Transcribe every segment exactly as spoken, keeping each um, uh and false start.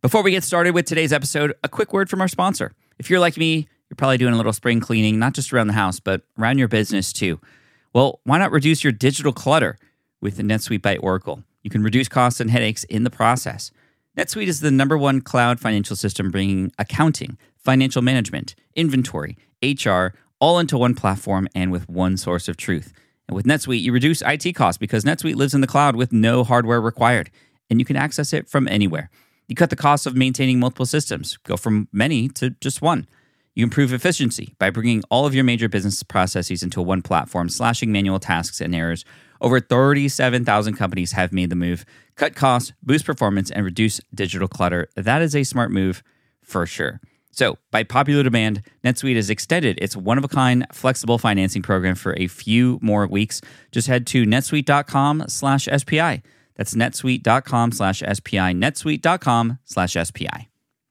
Before we get started with today's episode, a quick word from our sponsor. If you're like me, you're probably doing a little spring cleaning, not just around the house, but around your business too. Well, why not reduce your digital clutter with the NetSuite by Oracle? You can reduce costs and headaches in the process. NetSuite is the number one cloud financial system bringing accounting, financial management, inventory, H R, all into one platform and with one source of truth. And with NetSuite, you reduce I T costs because NetSuite lives in the cloud with no hardware required, and you can access it from anywhere. You cut the cost of maintaining multiple systems, go from many to just one. You improve efficiency by bringing all of your major business processes into one platform, slashing manual tasks and errors. Over thirty-seven thousand companies have made the move. Cut costs, boost performance, and reduce digital clutter. That is a smart move for sure. So, by popular demand, NetSuite has extended its one-of-a-kind flexible financing program for a few more weeks. Just head to netsuite.com slash SPI. That's netsuite.com slash SPI, netsuite.com slash SPI.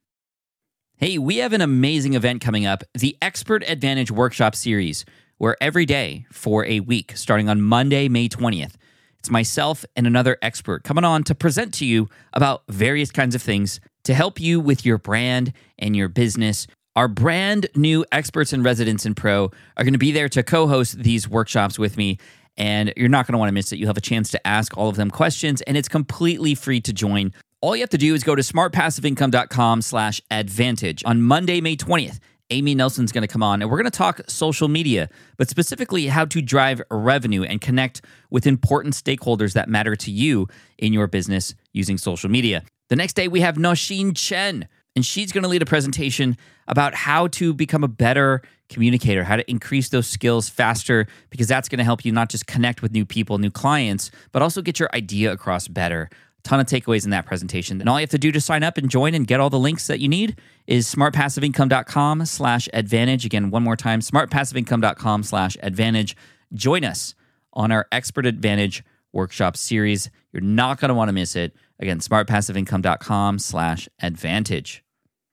Hey, we have an amazing event coming up, the Expert Advantage Workshop Series, where every day for a week, starting on Monday, May twentieth, it's myself and another expert coming on to present to you about various kinds of things to help you with your brand and your business. Our brand new experts and residents in Pro are going to be there to co-host these workshops with me, and you're not going to want to miss it. You'll have a chance to ask all of them questions, and it's completely free to join. All you have to do is go to smartpassiveincome.com slash advantage. On Monday, May twentieth, Amy Nelson's going to come on, and we're going to talk social media, but specifically how to drive revenue and connect with important stakeholders that matter to you in your business using social media. The next day, we have Nosheen Chen, and she's going to lead a presentation about how to become a better communicator, how to increase those skills faster, because that's going to help you not just connect with new people, new clients, but also get your idea across better. A ton of takeaways in that presentation. And all you have to do to sign up and join and get all the links that you need is smartpassiveincome.com slash advantage. Again, one more time, smartpassiveincome.com slash advantage. Join us on our Expert Advantage Workshop Series. You're not going to want to miss it. Again, smartpassiveincome.com slash advantage.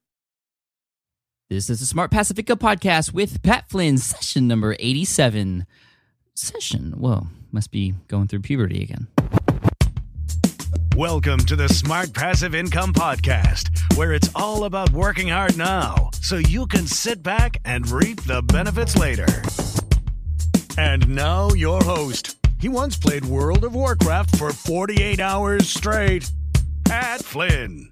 This is the Smart Passive Income Podcast with Pat Flynn, session number eighty-seven. Session, whoa, must be going through puberty again. Welcome to the Smart Passive Income Podcast, where it's all about working hard now so you can sit back and reap the benefits later. And now your host. He once played World of Warcraft for forty-eight hours straight. Pat Flynn.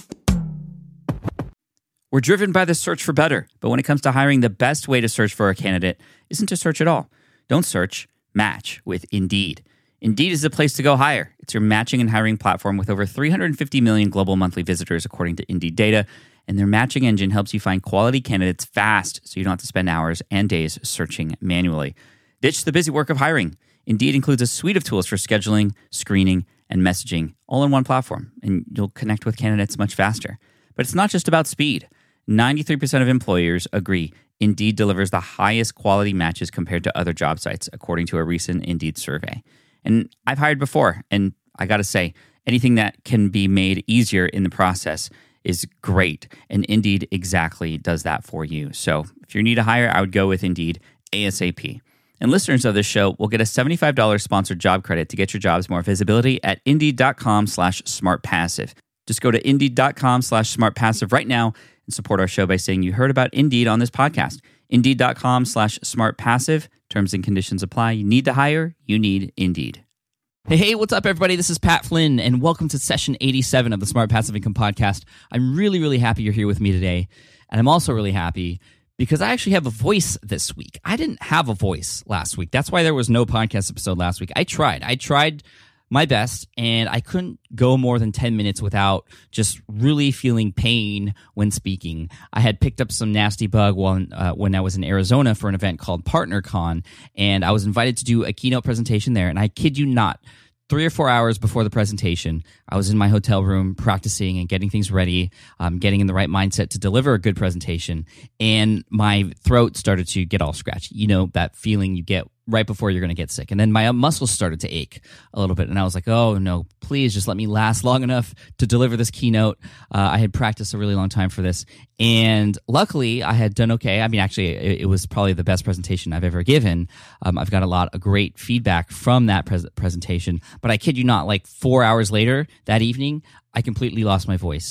We're driven by the search for better, but when it comes to hiring, the best way to search for a candidate isn't to search at all. Don't search, match with Indeed. Indeed is the place to go hire. It's your matching and hiring platform with over three hundred fifty million global monthly visitors, according to Indeed data, and their matching engine helps you find quality candidates fast so you don't have to spend hours and days searching manually. Ditch the busy work of hiring. Indeed includes a suite of tools for scheduling, screening, and messaging, all in one platform, and you'll connect with candidates much faster. But it's not just about speed. ninety-three percent of employers agree Indeed delivers the highest quality matches compared to other job sites, according to a recent Indeed survey. And I've hired before, and I got to say, anything that can be made easier in the process is great, and Indeed exactly does that for you. So if you need a hire, I would go with Indeed ASAP. And listeners of this show will get a seventy-five dollars sponsored job credit to get your jobs more visibility at indeed.com slash smartpassive. Just go to indeed.com slash smartpassive right now and support our show by saying you heard about Indeed on this podcast. Indeed.com slash smartpassive. Terms and conditions apply. You need to hire. You need Indeed. Hey, hey, what's up, everybody? This is Pat Flynn, and welcome to session eighty-seven of the Smart Passive Income Podcast. I'm really, really happy you're here with me today, and I'm also really happy because I actually have a voice this week. I didn't have a voice last week. That's why there was no podcast episode last week. I tried. I tried my best, and I couldn't go more than ten minutes without just really feeling pain when speaking. I had picked up some nasty bug while, uh, when I was in Arizona for an event called PartnerCon, and I was invited to do a keynote presentation there, and I kid you not, three or four hours before the presentation, I was in my hotel room practicing and getting things ready, um, getting in the right mindset to deliver a good presentation, and my throat started to get all scratchy. You know, that feeling you get right before you're going to get sick. And then my muscles started to ache a little bit. And I was like, oh, no, please just let me last long enough to deliver this keynote. Uh, I had practiced a really long time for this. And luckily, I had done okay. I mean, actually, it, it was probably the best presentation I've ever given. Um, I've got a lot of great feedback from that pres- presentation. But I kid you not, like four hours later that evening, I completely lost my voice.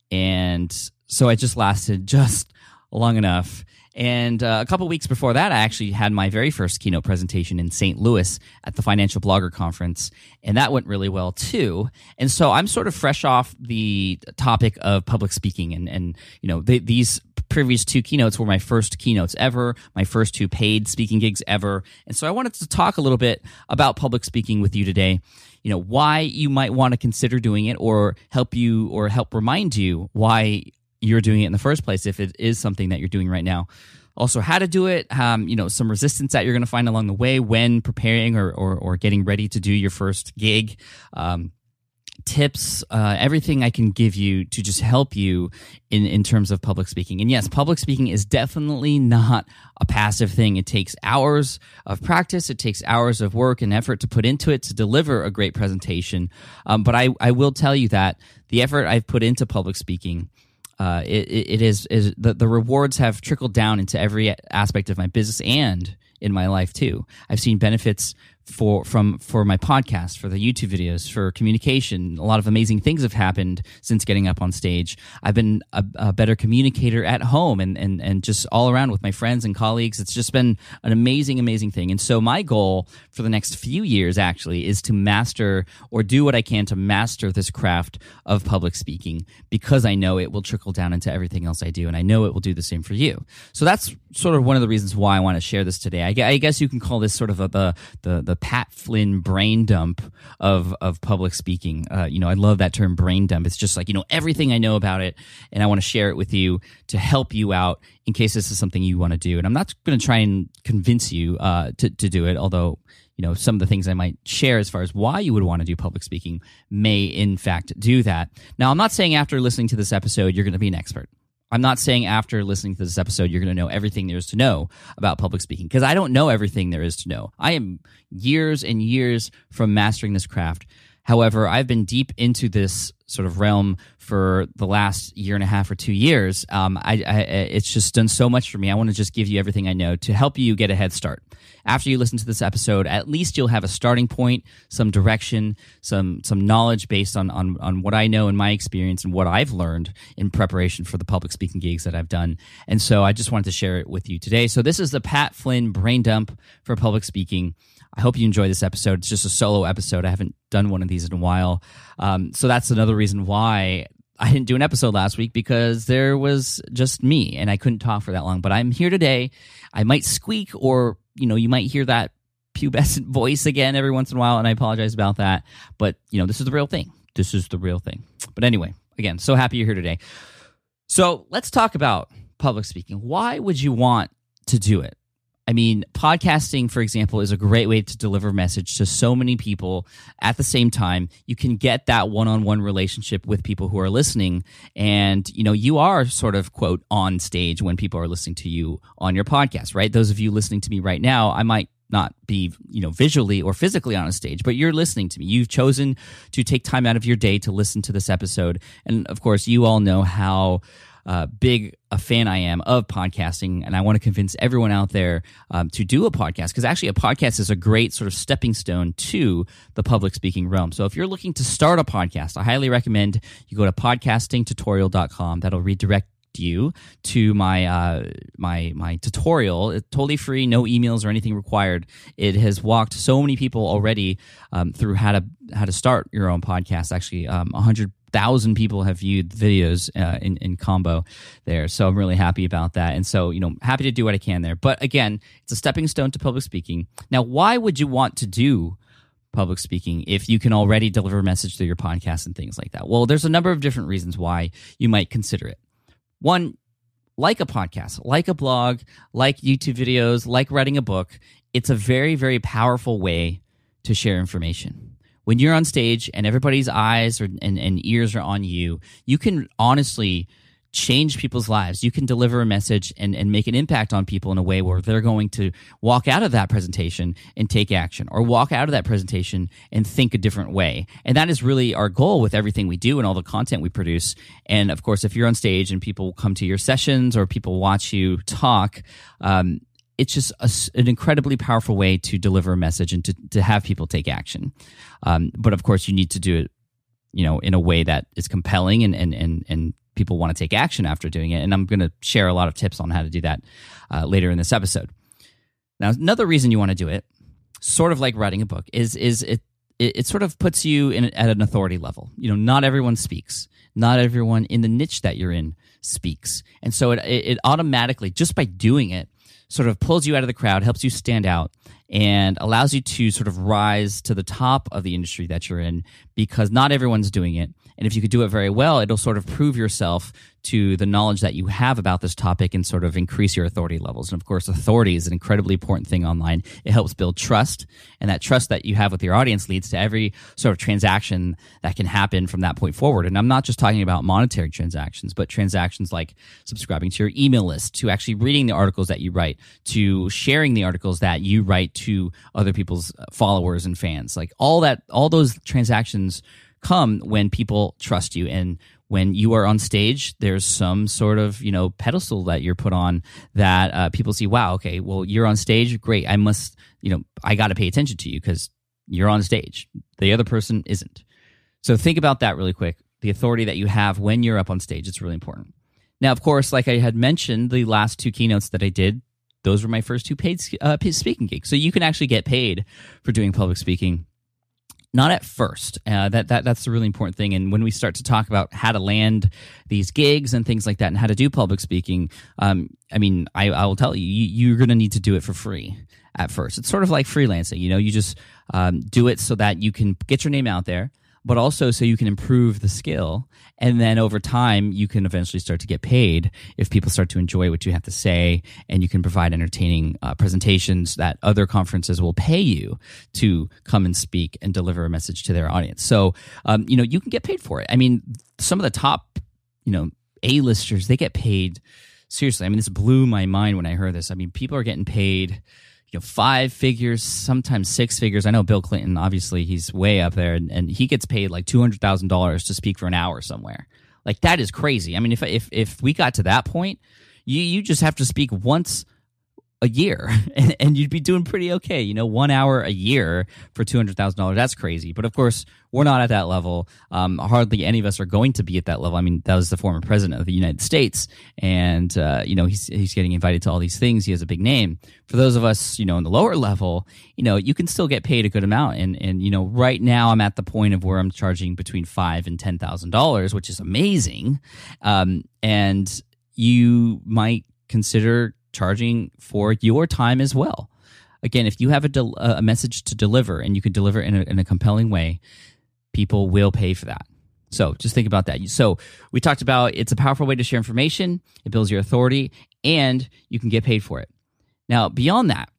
And so I just lasted just long enough. And uh, a couple weeks before that, I actually had my very first keynote presentation in Saint Louis at the Financial Blogger Conference, and that went really well too. And so I'm sort of fresh off the topic of public speaking, and and you know they, these previous two keynotes were my first keynotes ever, my first two paid speaking gigs ever. And so I wanted to talk a little bit about public speaking with you today. You know, why you might want to consider doing it, or help you or help remind you why you're doing it in the first place if it is something that you're doing right now. Also, how to do it, um, you know, some resistance that you're going to find along the way when preparing or, or, or getting ready to do your first gig, um, tips, uh, everything I can give you to just help you in, in terms of public speaking. And yes, public speaking is definitely not a passive thing. It takes hours of practice. It takes hours of work and effort to put into it to deliver a great presentation. Um, but I, I will tell you that the effort I've put into public speaking, Uh, it, it is, is the, the rewards have trickled down into every aspect of my business and in my life too. I've seen benefits for from for my podcast, for the YouTube videos, for communication. A lot of amazing things have happened since getting up on stage. I've been a, a better communicator at home and, and, and just all around with my friends and colleagues. It's just been an amazing, amazing thing. And so my goal for the next few years actually is to master or do what I can to master this craft of public speaking, because I know it will trickle down into everything else I do, and I know it will do the same for you. So that's sort of one of the reasons why I want to share this today. I, I guess you can call this sort of a, the the the Pat Flynn brain dump of of public speaking. Uh, you know, I love that term, brain dump. It's just like, you know, everything I know about it, and I want to share it with you to help you out in case this is something you want to do. And I'm not going to try and convince you uh, to to do it, although, you know, some of the things I might share as far as why you would want to do public speaking may in fact do that. Now, I'm not saying after listening to this episode you're going to be an expert. I'm not saying after listening to this episode you're going to know everything there is to know about public speaking, because I don't know everything there is to know. I am years and years from mastering this craft. However, I've been deep into this sort of realm for the last year and a half or two years. Um, I, I, it's just done so much for me. I want to just give you everything I know to help you get a head start. After you listen to this episode, at least you'll have a starting point, some direction, some some knowledge based on, on, on what I know and my experience and what I've learned in preparation for the public speaking gigs that I've done. And so I just wanted to share it with you today. So this is the Pat Flynn brain dump for public speaking. I hope you enjoy this episode. It's just a solo episode. I haven't done one of these in a while. Um, so that's another reason why I didn't do an episode last week, because there was just me and I couldn't talk for that long. But I'm here today. I might squeak, or, you know, you might hear that pubescent voice again every once in a while, and I apologize about that. But, you know, this is the real thing. This is the real thing. But anyway, again, so happy you're here today. So let's talk about public speaking. Why would you want to do it? I mean, podcasting, for example, is a great way to deliver a message to so many people at the same time. You can get that one-on-one relationship with people who are listening, and, you know, you are sort of, quote, on stage when people are listening to you on your podcast, right? Those of you listening to me right now, I might not be, you know, visually or physically on a stage, but you're listening to me. You've chosen to take time out of your day to listen to this episode. And of course, you all know how Uh, big a fan I am of podcasting, and I want to convince everyone out there um, to do a podcast, because actually a podcast is a great sort of stepping stone to the public speaking realm. So if you're looking to start a podcast, I highly recommend you go to podcasting tutorial dot com. That'll redirect you to my uh, my my tutorial. It's totally free, no emails or anything required. It has walked so many people already um, through how to how to start your own podcast. Actually, um, one hundred thousand people have viewed videos uh, in, in combo there. So I'm really happy about that. And so, you know, happy to do what I can there. But again, it's a stepping stone to public speaking. Now, why would you want to do public speaking if you can already deliver a message through your podcast and things like that? Well, there's a number of different reasons why you might consider it. One, like a podcast, like a blog, like YouTube videos, like writing a book, it's a very, very powerful way to share information. When you're on stage and everybody's eyes are, and, and ears are on you, you can honestly change people's lives. You can deliver a message and, and make an impact on people in a way where they're going to walk out of that presentation and take action, or walk out of that presentation and think a different way. And that is really our goal with everything we do and all the content we produce. And of course, if you're on stage and people come to your sessions or people watch you talk, um, it's just a, an incredibly powerful way to deliver a message and to, to have people take action. Um, but of course, you need to do it, you know, in a way that is compelling and and and, and people people want to take action after doing it. And I'm going to share a lot of tips on how to do that uh, later in this episode. Now, another reason you want to do it, sort of like writing a book, is is it it, it sort of puts you in at an authority level. You know, not everyone speaks. Not everyone in the niche that you're in speaks. And so it it automatically, just by doing it, sort of pulls you out of the crowd, helps you stand out, and allows you to sort of rise to the top of the industry that you're in, because not everyone's doing it. And if you could do it very well, it'll sort of prove yourself to the knowledge that you have about this topic and sort of increase your authority levels. And of course, authority is an incredibly important thing online. It helps build trust, and that trust that you have with your audience leads to every sort of transaction that can happen from that point forward. And I'm not just talking about monetary transactions, but transactions like subscribing to your email list, to actually reading the articles that you write, to sharing the articles that you write to other people's followers and fans. Like all that, all those transactions come when people trust you. And when you are on stage, there's some sort of, you know, pedestal that you're put on that uh, people see, wow, okay, well, you're on stage. Great. I must, you know, I got to pay attention to you because you're on stage. The other person isn't. So think about that really quick. The authority that you have when you're up on stage, it's really important. Now, of course, like I had mentioned, the last two keynotes that I did, those were my first two paid uh, speaking gigs. So you can actually get paid for doing public speaking. Not at first. Uh, that that that's a really important thing. And when we start to talk about how to land these gigs and things like that, and how to do public speaking, um, I mean, I, I will tell you, you you're going to need to do it for free at first. It's sort of like freelancing. You know, you just um, do it so that you can get your name out there, but also so you can improve the skill. And then over time, you can eventually start to get paid if people start to enjoy what you have to say, and you can provide entertaining uh, presentations that other conferences will pay you to come and speak and deliver a message to their audience. So, um, you know, you can get paid for it. I mean, some of the top, you know, A-listers, they get paid seriously. I mean, this blew my mind when I heard this. I mean, people are getting paid, you know, five figures, sometimes six figures. I know Bill Clinton, obviously, he's way up there, and, and he gets paid like two hundred thousand dollars to speak for an hour somewhere. Like, that is crazy. I mean, if if if we got to that point, you you just have to speak once a year, and, and you'd be doing pretty okay. You know, one hour a year for two hundred thousand dollars, that's crazy. But of course, we're not at that level. Um, hardly any of us are going to be at that level. I mean, that was the former president of the United States, and, uh, you know, he's he's getting invited to all these things. He has a big name. For those of us, you know, in the lower level, you know, you can still get paid a good amount. And, and you know, right now I'm at the point of where I'm charging between five thousand dollars and ten thousand dollars, which is amazing. Um, and you might consider charging for your time as well. Again, if you have a, del- a message to deliver and you can deliver in a, in a compelling way, people will pay for that. So just think about that. So we talked about it's a powerful way to share information, it builds your authority, and you can get paid for it. Now, beyond that,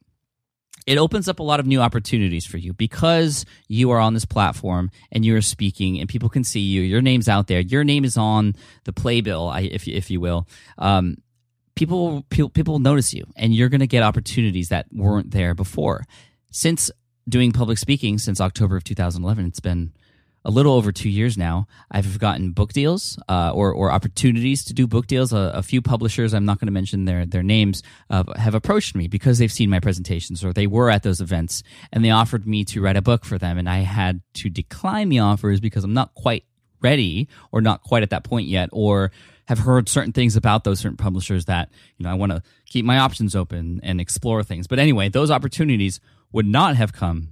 it opens up a lot of new opportunities for you because you are on this platform and you're speaking and people can see you. Your name's out there. Your name is on the playbill, if, if you will. Um, People, people, people will notice you, and you're going to get opportunities that weren't there before. Since doing public speaking since October of two thousand eleven, it's been a little over two years now. I've gotten book deals uh, or or opportunities to do book deals. A, a few publishers, I'm not going to mention their their names, uh, have approached me because they've seen my presentations or they were at those events, and they offered me to write a book for them, and I had to decline the offers because I'm not quite ready or not quite at that point yet, or have heard certain things about those certain publishers that, you know, I want to keep my options open and explore things. But anyway, those opportunities would not have come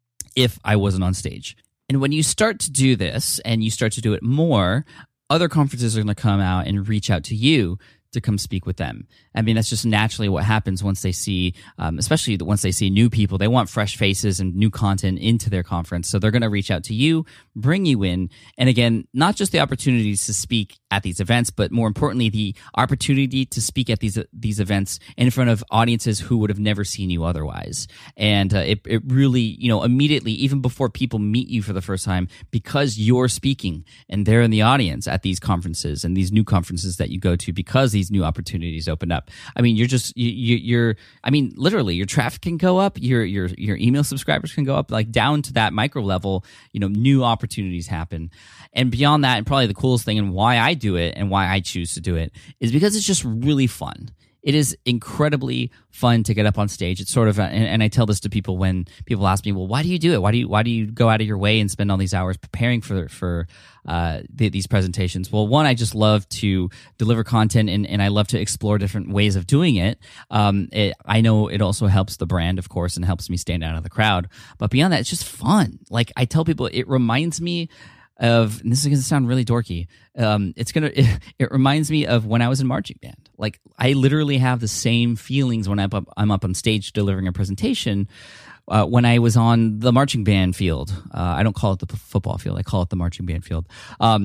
if I wasn't on stage. And when you start to do this and you start to do it more, other conferences are going to come out and reach out to you to come speak with them. I mean, that's just naturally what happens once they see, um, especially once they see new people. They want fresh faces and new content into their conference. So they're going to reach out to you, bring you in. And again, not just the opportunities to speak at these events, but more importantly, the opportunity to speak at these these events in front of audiences who would have never seen you otherwise. And uh, it, it really, you know, immediately, even before people meet you for the first time, because you're speaking and they're in the audience at these conferences and these new conferences that you go to, because these new opportunities open up. I mean, you're just you, you, you're. I mean, literally, your traffic can go up. Your your your email subscribers can go up, like down to that micro level. You know, new opportunities happen, and beyond that, and probably the coolest thing, and why I do it, and why I choose to do it, is because it's just really fun. It is incredibly fun to get up on stage. It's sort of, and, and I tell this to people when people ask me, "Well, why do you do it? Why do you why do you go out of your way and spend all these hours preparing for for uh, the, these presentations?" Well, one, I just love to deliver content, and, and I love to explore different ways of doing it. Um, it. I know it also helps the brand, of course, and helps me stand out of the crowd. But beyond that, it's just fun. Like I tell people, it reminds me of, and this is going to sound really dorky. Um, it's gonna. It, it reminds me of when I was in marching band. Like I literally have the same feelings when I'm up, I'm up on stage delivering a presentation. Uh, when I was on the marching band field, uh, I don't call it the p- football field. I call it the marching band field. Um,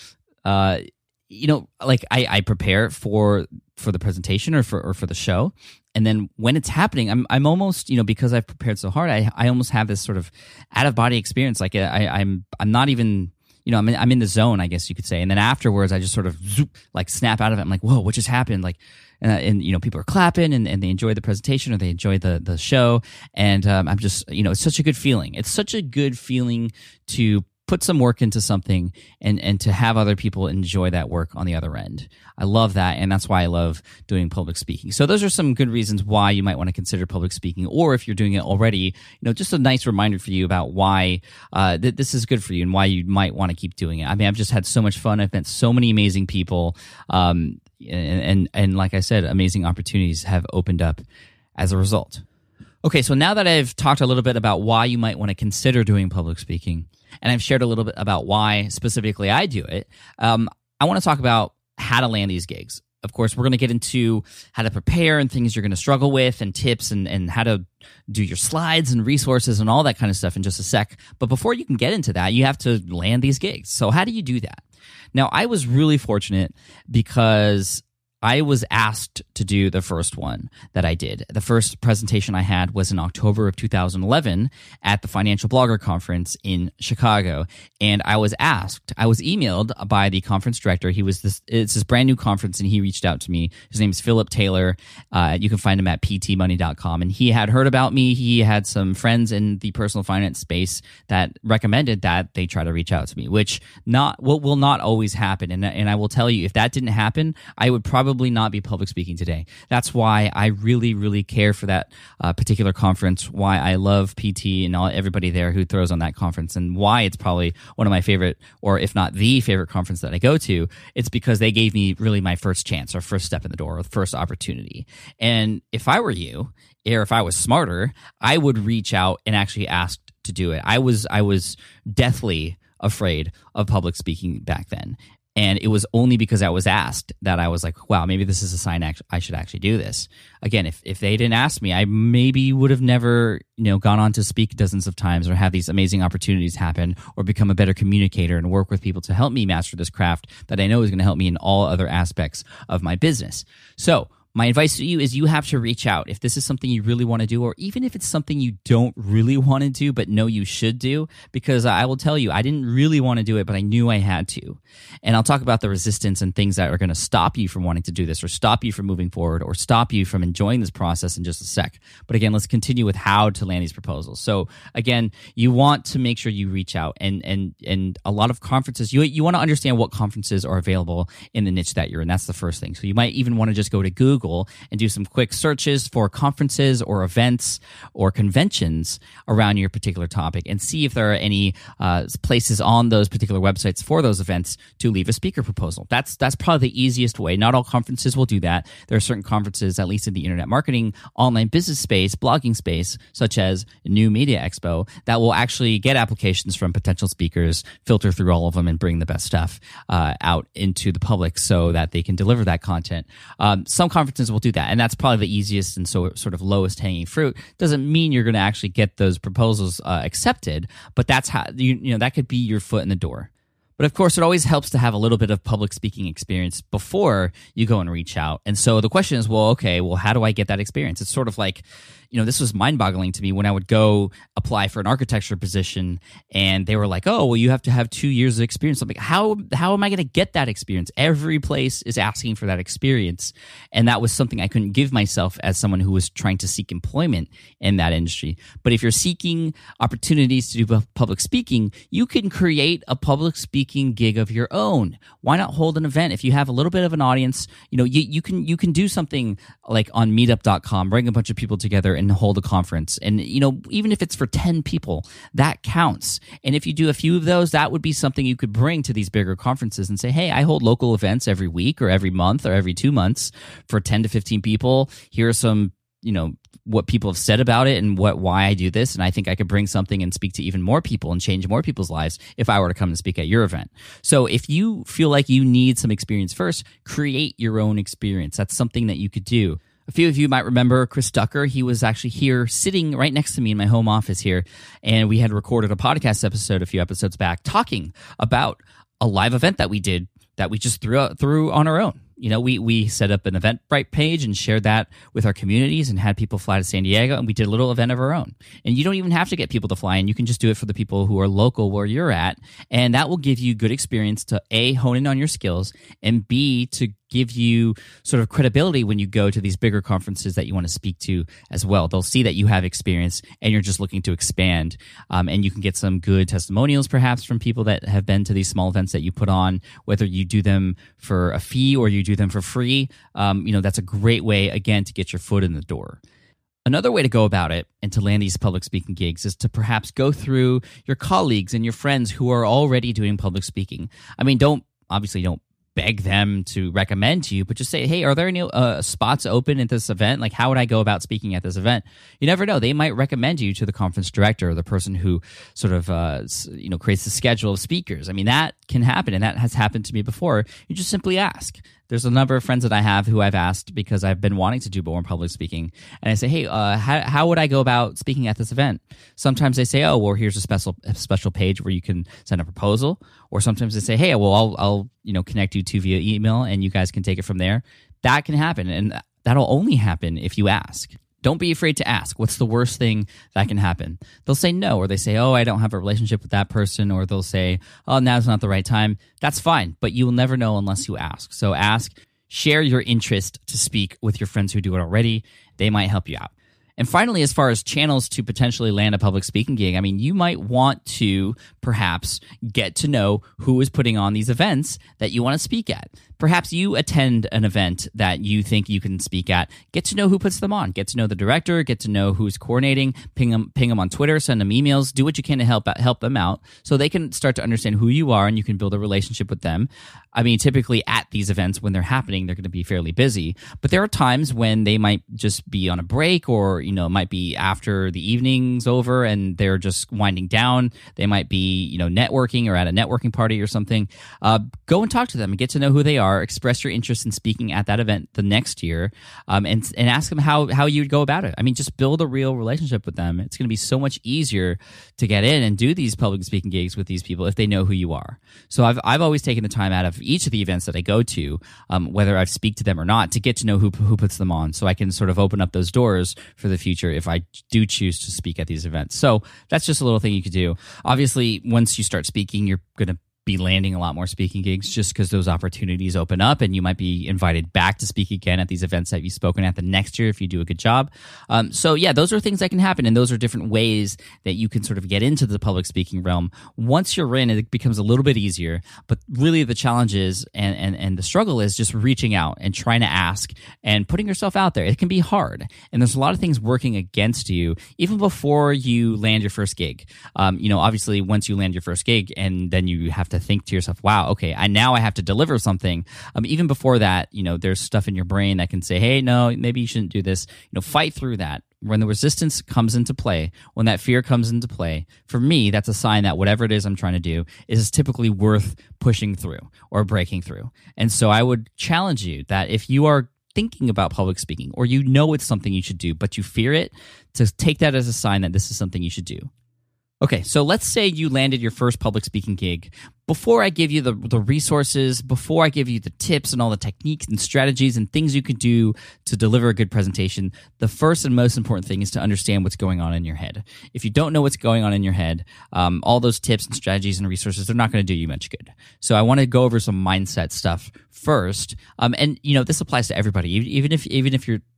uh, you know, like I, I prepare for for the presentation or for or for the show. And then when it's happening, I'm I'm almost, you know, because I've prepared so hard, I I almost have this sort of out of body experience. Like I I'm I'm not even. You know, I'm in, I'm in the zone, I guess you could say. And then afterwards, I just sort of zoop, like snap out of it. I'm like, whoa, what just happened? Like, and, and you know, people are clapping and, and they enjoy the presentation or they enjoy the, the show. And um, I'm just, you know, it's such a good feeling. It's such a good feeling to put some work into something and, and to have other people enjoy that work on the other end. I love that, and that's why I love doing public speaking. So those are some good reasons why you might want to consider public speaking, or if you're doing it already, you know, just a nice reminder for you about why uh, th- this is good for you and why you might want to keep doing it. I mean, I've just had so much fun. I've met so many amazing people, um, and, and, and like I said, amazing opportunities have opened up as a result. Okay, so now that I've talked a little bit about why you might want to consider doing public speaking, and I've shared a little bit about why specifically I do it, um, I want to talk about how to land these gigs. Of course, we're going to get into how to prepare and things you're going to struggle with and tips and, and how to do your slides and resources and all that kind of stuff in just a sec. But before you can get into that, you have to land these gigs. So how do you do that? Now, I was really fortunate because I was asked to do the first one that I did. The first presentation I had was in October of two thousand eleven at the Financial Blogger Conference in Chicago. And I was asked, I was emailed by the conference director. He was this, it's this brand new conference, and he reached out to me. His name is Philip Taylor. Uh, you can find him at p t money dot com. And he had heard about me. He had some friends in the personal finance space that recommended that they try to reach out to me, which not will, will not always happen. And, and I will tell you, if that didn't happen, I would probably not be public speaking today. That's why I really, really care for that uh, particular conference, why I love P T and all, everybody there who throws on that conference, and why it's probably one of my favorite, or if not the favorite conference that I go to. It's because they gave me really my first chance or first step in the door or first opportunity. And if I were you, or if I was smarter, I would reach out and actually ask to do it. I was, I was deathly afraid of public speaking back then. And it was only because I was asked that I was like, wow, maybe this is a sign I should actually do this. Again, if, if they didn't ask me, I maybe would have never, you know, gone on to speak dozens of times or have these amazing opportunities happen or become a better communicator and work with people to help me master this craft that I know is going to help me in all other aspects of my business. So my advice to you is you have to reach out if this is something you really want to do, or even if it's something you don't really want to do but know you should do, because I will tell you, I didn't really want to do it, but I knew I had to. And I'll talk about the resistance and things that are going to stop you from wanting to do this, or stop you from moving forward, or stop you from enjoying this process in just a sec. But again, let's continue with how to land these proposals. So again, you want to make sure you reach out, and and and a lot of conferences, you you want to understand what conferences are available in the niche that you're in. That's the first thing. So you might even want to just go to Google and do some quick searches for conferences or events or conventions around your particular topic, and see if there are any uh, places on those particular websites for those events to leave a speaker proposal. That's that's probably the easiest way. Not all conferences will do that. There are certain conferences, at least in the internet marketing, online business space, blogging space, such as New Media Expo, that will actually get applications from potential speakers, filter through all of them, and bring the best stuff uh, out into the public so that they can deliver that content. Um, some conferences will do that, and that's probably the easiest and so sort of lowest hanging fruit. Doesn't mean you're going to actually get those proposals uh, accepted, but that's how you you know that could be your foot in the door. But of course, it always helps to have a little bit of public speaking experience before you go and reach out. And so the question is, well, okay, well, how do I get that experience? It's sort of like, you know, this was mind-boggling to me when I would go apply for an architecture position, and they were like, oh, well, you have to have two years of experience. I'm like, how, how am I going to get that experience? Every place is asking for that experience. And that was something I couldn't give myself as someone who was trying to seek employment in that industry. But if you're seeking opportunities to do public speaking, you can create a public speaking speaking gig of your own. Why not hold an event? If you have a little bit of an audience, you know, you, you can you can do something like on meetup dot com, bring a bunch of people together and hold a conference. And, you know, even if it's for ten people, that counts. And if you do a few of those, that would be something you could bring to these bigger conferences and say, hey, I hold local events every week or every month or every two months for ten to fifteen people. Here are some, you know, what people have said about it and what why I do this, and I think I could bring something and speak to even more people and change more people's lives if I were to come and speak at your event. So if you feel like you need some experience first, create your own experience. That's something that you could do. A few of you might remember Chris Ducker. He was actually here sitting right next to me in my home office here, and we had recorded a podcast episode a few episodes back talking about a live event that we did that we just threw out, threw on our own. You know, we we set up an Eventbrite page and shared that with our communities and had people fly to San Diego, and we did a little event of our own. And you don't even have to get people to fly in. You can just do it for the people who are local where you're at, and that will give you good experience to A, hone in on your skills, and B, to give you sort of credibility when you go to these bigger conferences that you want to speak to as well. They'll see that you have experience and you're just looking to expand. Um, and you can get some good testimonials perhaps from people that have been to these small events that you put on, whether you do them for a fee or you do them for free. Um, you know, that's a great way, again, to get your foot in the door. Another way to go about it and to land these public speaking gigs is to perhaps go through your colleagues and your friends who are already doing public speaking. I mean, don't, obviously don't beg them to recommend to you, but just say, hey, are there any uh, spots open at this event? Like, how would I go about speaking at this event? You never know. They might recommend you to the conference director or the person who sort of, uh, you know, creates the schedule of speakers. I mean, that can happen, and that has happened to me before. You just simply ask. There's a number of friends that I have who I've asked because I've been wanting to do more public speaking. And I say, hey, uh, how, how would I go about speaking at this event? Sometimes they say, oh, well, here's a special a special page where you can send a proposal. Or sometimes they say, hey, well, I'll, I'll you know connect you to via email and you guys can take it from there. That can happen. And that'll only happen if you ask. Don't be afraid to ask. What's the worst thing that can happen? They'll say no, or they say, oh, I don't have a relationship with that person, or they'll say, oh, now's not the right time. That's fine, but you will never know unless you ask. So ask, share your interest to speak with your friends who do it already. They might help you out. And finally, as far as channels to potentially land a public speaking gig, I mean, you might want to perhaps get to know who is putting on these events that you want to speak at. Perhaps you attend an event that you think you can speak at. Get to know who puts them on. Get to know the director. Get to know who's coordinating. Ping them, ping them on Twitter. Send them emails. Do what you can to help help them out so they can start to understand who you are and you can build a relationship with them. I mean, typically at these events when they're happening, they're going to be fairly busy. But there are times when they might just be on a break, or you know, it might be after the evening's over and they're just winding down. They might be, you know, networking or at a networking party or something. Uh, go and talk to them and get to know who they are. Express your interest in speaking at that event the next year, um, and and ask them how how you would go about it. I mean, just build a real relationship with them. It's going to be so much easier to get in and do these public speaking gigs with these people if they know who you are. So I've I've always taken the time out of each of the events that I go to, um, whether I speak to them or not, to get to know who who puts them on, so I can sort of open up those doors for the future if I do choose to speak at these events. So that's just a little thing you could do. Obviously, once you start speaking, you're going to be landing a lot more speaking gigs just because those opportunities open up, and you might be invited back to speak again at these events that you've spoken at the next year if you do a good job. Um, so yeah, those are things that can happen, and those are different ways that you can sort of get into the public speaking realm. Once you're in, it becomes a little bit easier, but really the challenge is, and, and, and the struggle is just reaching out and trying to ask and putting yourself out there. It can be hard, and there's a lot of things working against you even before you land your first gig. Um, you know, obviously once you land your first gig and then you have to to think to yourself, wow, okay, I now I have to deliver something. Um, even before that, you know, there's stuff in your brain that can say, hey, no, maybe you shouldn't do this. You know, fight through that. When the resistance comes into play, when that fear comes into play, for me, that's a sign that whatever it is I'm trying to do is typically worth pushing through or breaking through. And so I would challenge you that if you are thinking about public speaking, or you know it's something you should do, but you fear it, to take that as a sign that this is something you should do. Okay, so let's say you landed your first public speaking gig. Before I give you the, the resources, before I give you the tips and all the techniques and strategies and things you could do to deliver a good presentation, the first and most important thing is to understand what's going on in your head. If you don't know what's going on in your head, um, all those tips and strategies and resources, they're not going to do you much good. So I want to go over some mindset stuff first. Um, and, you know, this applies to everybody. Even if even if you're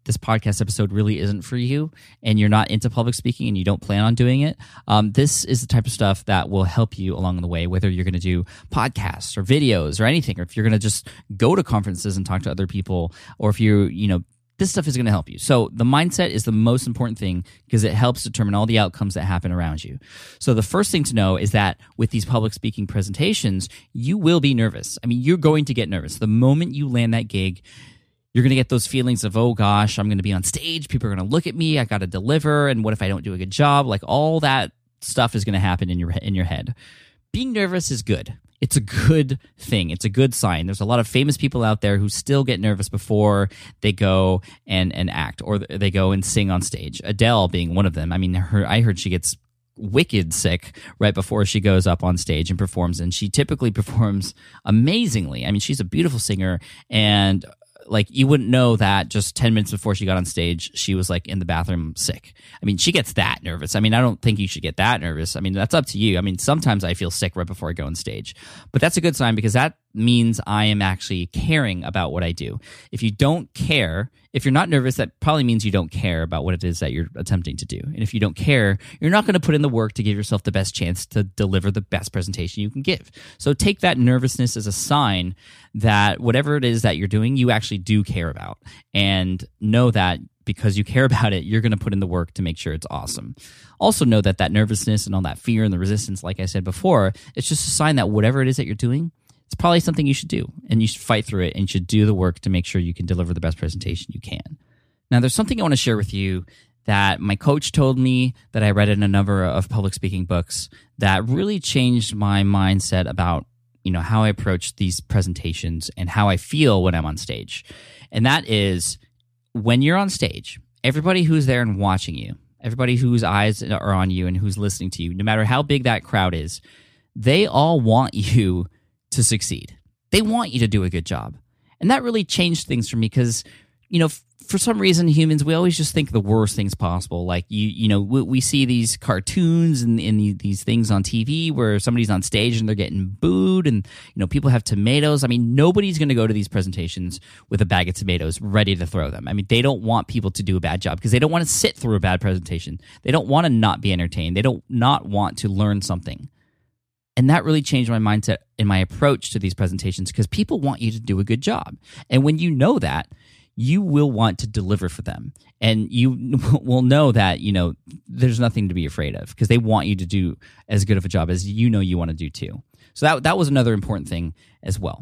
this podcast episode really isn't for you and you're not into public speaking and you don't plan on doing it, um, this is the type of stuff that will help you along the way, whether you're going to do podcasts or videos or anything, or if you're going to just go to conferences and talk to other people, or if you, you know, this stuff is going to help you. So the mindset is the most important thing because it helps determine all the outcomes that happen around you. So the first thing to know is that with these public speaking presentations, you will be nervous. I mean, you're going to get nervous. The moment you land that gig, you're going to get those feelings of, oh gosh, I'm going to be on stage. People are going to look at me. I got to deliver. And what if I don't do a good job? Like all that stuff is going to happen in your in your head. Being nervous is good. It's a good thing. It's a good sign. There's a lot of famous people out there who still get nervous before they go and, and act, or they go and sing on stage. Adele being one of them. I mean, her, I heard she gets wicked sick right before she goes up on stage and performs, and she typically performs amazingly. I mean, she's a beautiful singer, and like you wouldn't know that just ten minutes before she got on stage, she was like in the bathroom sick. I mean, she gets that nervous. I mean, I don't think you should get that nervous. I mean, that's up to you. I mean, sometimes I feel sick right before I go on stage, but that's a good sign because that means I am actually caring about what I do. If you don't care, if you're not nervous, that probably means you don't care about what it is that you're attempting to do. And if you don't care, you're not going to put in the work to give yourself the best chance to deliver the best presentation you can give. So take that nervousness as a sign that whatever it is that you're doing, you actually do care about. And know that because you care about it, you're going to put in the work to make sure it's awesome. Also know that that nervousness and all that fear and the resistance, like I said before, it's just a sign that whatever it is that you're doing, it's probably something you should do, and you should fight through it, and you should do the work to make sure you can deliver the best presentation you can. Now, there's something I want to share with you that my coach told me, that I read in a number of public speaking books, that really changed my mindset about, you know, how I approach these presentations and how I feel when I'm on stage. And that is, when you're on stage, everybody who's there and watching you, everybody whose eyes are on you and who's listening to you, no matter how big that crowd is, they all want you to succeed. They want you to do a good job. And that really changed things for me because, you know, f- for some reason, humans, we always just think the worst things possible. Like, you you know, we, we see these cartoons and, and these things on T V where somebody's on stage and they're getting booed and, you know, people have tomatoes. I mean, nobody's going to go to these presentations with a bag of tomatoes ready to throw them. I mean, they don't want people to do a bad job because they don't want to sit through a bad presentation. They don't want to not be entertained. They don't not want to learn something. And that really changed my mindset and my approach to these presentations because people want you to do a good job. And when you know that, you will want to deliver for them. And you will know that, you know, there's nothing to be afraid of because they want you to do as good of a job as you know you want to do too. So that that was another important thing as well.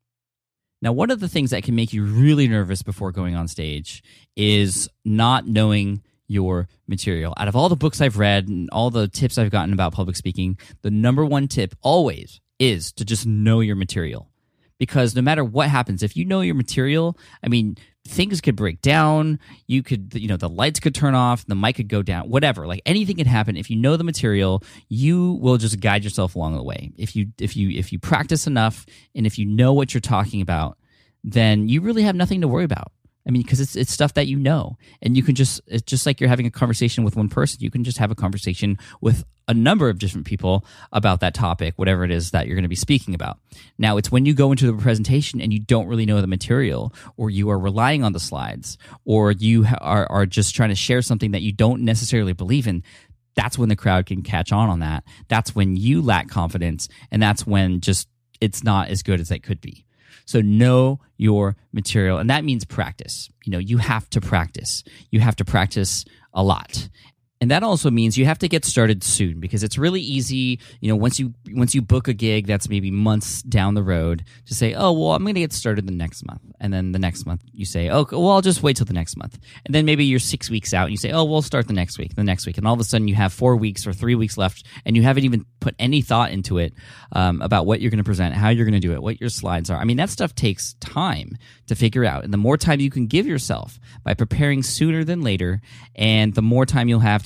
Now, one of the things that can make you really nervous before going on stage is not knowing your material. Out of all the books I've read and all the tips I've gotten about public speaking, the number one tip always is to just know your material. Because no matter what happens, if you know your material, I mean, things could break down, you could, you know, the lights could turn off, the mic could go down, whatever. Like anything can happen. If you know the material, you will just guide yourself along the way. If you if you if you practice enough and if you know what you're talking about, then you really have nothing to worry about. I mean, because it's it's stuff that you know, and you can just, it's just like you're having a conversation with one person. You can just have a conversation with a number of different people about that topic, whatever it is that you're going to be speaking about. Now, it's when you go into the presentation and you don't really know the material, or you are relying on the slides, or you are, are just trying to share something that you don't necessarily believe in, that's when the crowd can catch on on that. That's when you lack confidence, and that's when just it's not as good as it could be. So know your material, and that means practice. You know, you have to practice. You have to practice a lot. And that also means you have to get started soon, because it's really easy, you know, once you once you book a gig that's maybe months down the road, to say, oh, well, I'm going to get started the next month. And then the next month you say, oh, well, I'll just wait till the next month. And then maybe you're six weeks out and you say, oh, we'll start the next week, the next week. And all of a sudden you have four weeks or three weeks left, and you haven't even put any thought into it um, about what you're going to present, how you're going to do it, what your slides are. I mean, that stuff takes time to figure out. And the more time you can give yourself by preparing sooner than later, and the more time you'll have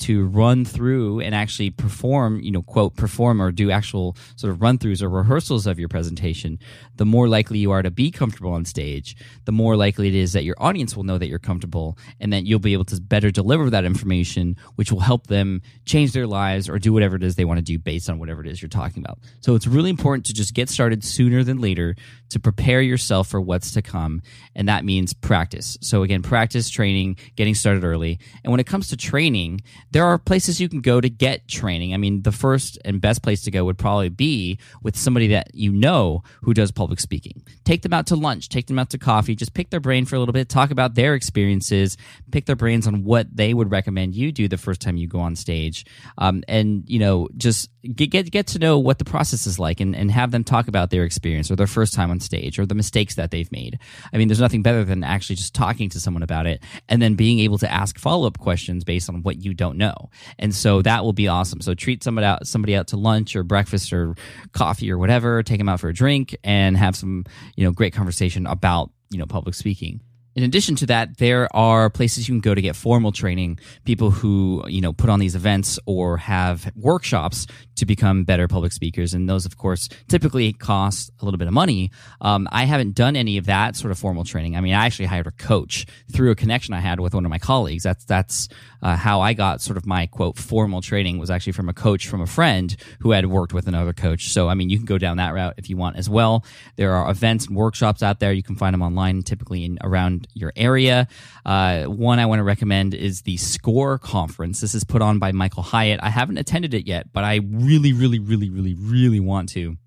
to run through and actually perform, you know, quote, perform or do actual sort of run-throughs or rehearsals of your presentation, the more likely you are to be comfortable on stage, the more likely it is that your audience will know that you're comfortable and that you'll be able to better deliver that information, which will help them change their lives or do whatever it is they want to do based on whatever it is you're talking about. So it's really important to just get started sooner than later to prepare yourself for what's to come, and that means practice. So again, practice, training, getting started early. And when it comes to training, there are places you can go to get training. I mean, the first and best place to go would probably be with somebody that you know who does public speaking. Take them out to lunch, take them out to coffee, just pick their brain for a little bit, talk about their experiences, pick their brains on what they would recommend you do the first time you go on stage. Um, and, you know, just get, get get to know what the process is like and, and have them talk about their experience or their first time on stage or the mistakes that they've made. I mean, there's nothing better than actually just talking to someone about it and then being able to ask follow-up questions based on what you don't know. And so that will be awesome. So treat somebody out, somebody out to lunch or breakfast or coffee or whatever, take them out for a drink and have some, you know, great conversation about, you know, public speaking. In addition to that, there are places you can go to get formal training, people who, you know, put on these events or have workshops to become better public speakers. And those, of course, typically cost a little bit of money. Um, I haven't done any of that sort of formal training. I mean, I actually hired a coach through a connection I had with one of my colleagues. That's that's uh, how I got sort of my, quote, formal training was actually from a coach from a friend who had worked with another coach. So, I mean, you can go down that route if you want as well. There are events and workshops out there. You can find them online, typically in around your area. Uh, one I want to recommend is the SCORE conference. This is put on by Michael Hyatt. I haven't attended it yet, but I really, really, really, really, really want to.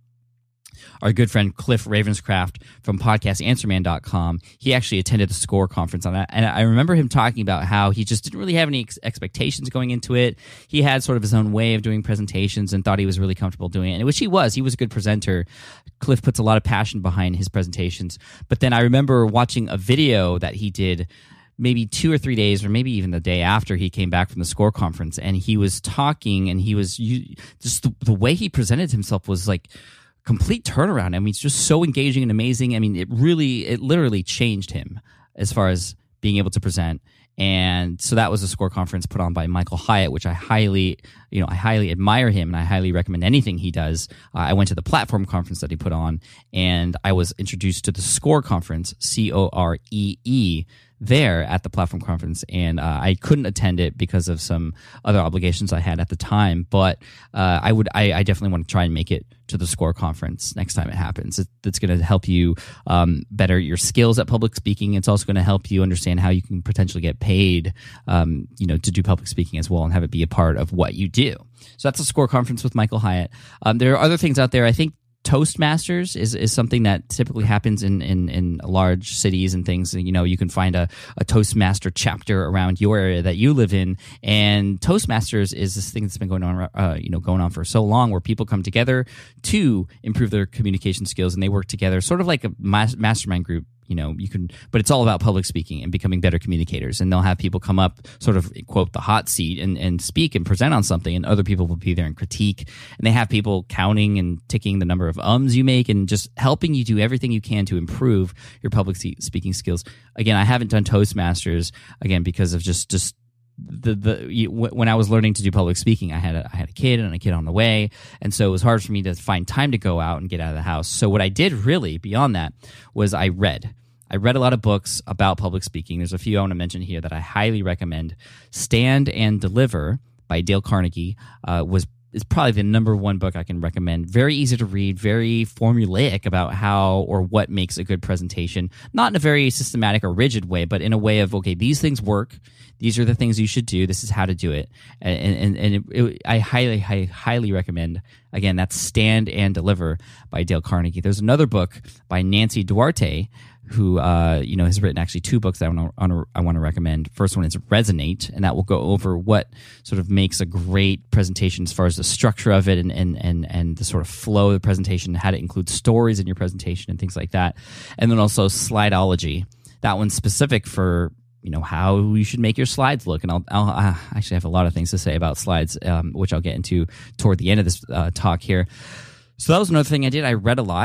Our good friend Cliff Ravenscraft from podcast answer man dot com, he actually attended the SCORE conference on that. And I remember him talking about how he just didn't really have any ex- expectations going into it. He had sort of his own way of doing presentations and thought he was really comfortable doing it, which he was. He was a good presenter. Cliff puts a lot of passion behind his presentations. But then I remember watching a video that he did maybe two or three days or maybe even the day after he came back from the SCORE conference, and he was talking and he was you, just the, the way he presented himself was like complete turnaround. I mean, it's just so engaging and amazing. I mean, it really, it literally changed him as far as being able to present. And so that was a SCORE conference put on by Michael Hyatt, which I highly, you know, I highly admire him and I highly recommend anything he does. Uh, I went to the Platform conference that he put on, and I was introduced to the SCORE conference, C O R E E, there at the Platform conference, and uh, I couldn't attend it because of some other obligations I had at the time. But uh, I would, I, I definitely want to try and make it to the SCORE conference next time it happens. It, it's going to help you um, better your skills at public speaking. It's also going to help you understand how you can potentially get paid, um, you know, to do public speaking as well, and have it be a part of what you do. So that's a SCORE conference with Michael Hyatt. Um, there are other things out there. I think Toastmasters is, is something that typically happens in, in, in large cities and things. You know, you can find a, a Toastmaster chapter around your area that you live in. And Toastmasters is this thing that's been going on, uh, you know, going on for so long, where people come together to improve their communication skills, and they work together, sort of like a mas- mastermind group. You know, you can, but it's all about public speaking and becoming better communicators. And they'll have people come up, sort of, quote, the hot seat and, and speak and present on something, and other people will be there and critique. And they have people counting and ticking the number of ums you make and just helping you do everything you can to improve your public speaking skills. Again, I haven't done Toastmasters, again, because of just, just, The the when I was learning to do public speaking, I had a, I had a kid and a kid on the way, and so it was hard for me to find time to go out and get out of the house. So what I did really beyond that was I read. I read a lot of books about public speaking. There's a few I want to mention here that I highly recommend. Stand and Deliver by Dale Carnegie uh, was is probably the number one book I can recommend. Very easy to read, very formulaic about how or what makes a good presentation. Not in a very systematic or rigid way, but in a way of, okay, these things work. These are the things you should do. This is how to do it. And and, and it, it, I highly, highly, highly recommend. Again, that's Stand and Deliver by Dale Carnegie. There's another book by Nancy Duarte, who uh, you know has written actually two books that I want to I want to recommend. First one is Resonate, and that will go over what sort of makes a great presentation as far as the structure of it and and and, and the sort of flow of the presentation, how to include stories in your presentation and things like that. And then also Slideology. That one's specific for you know how you should make your slides look. And I'll, I'll uh, actually have a lot of things to say about slides, um, which I'll get into toward the end of this uh, talk here. So that was another thing I did. I read a lot.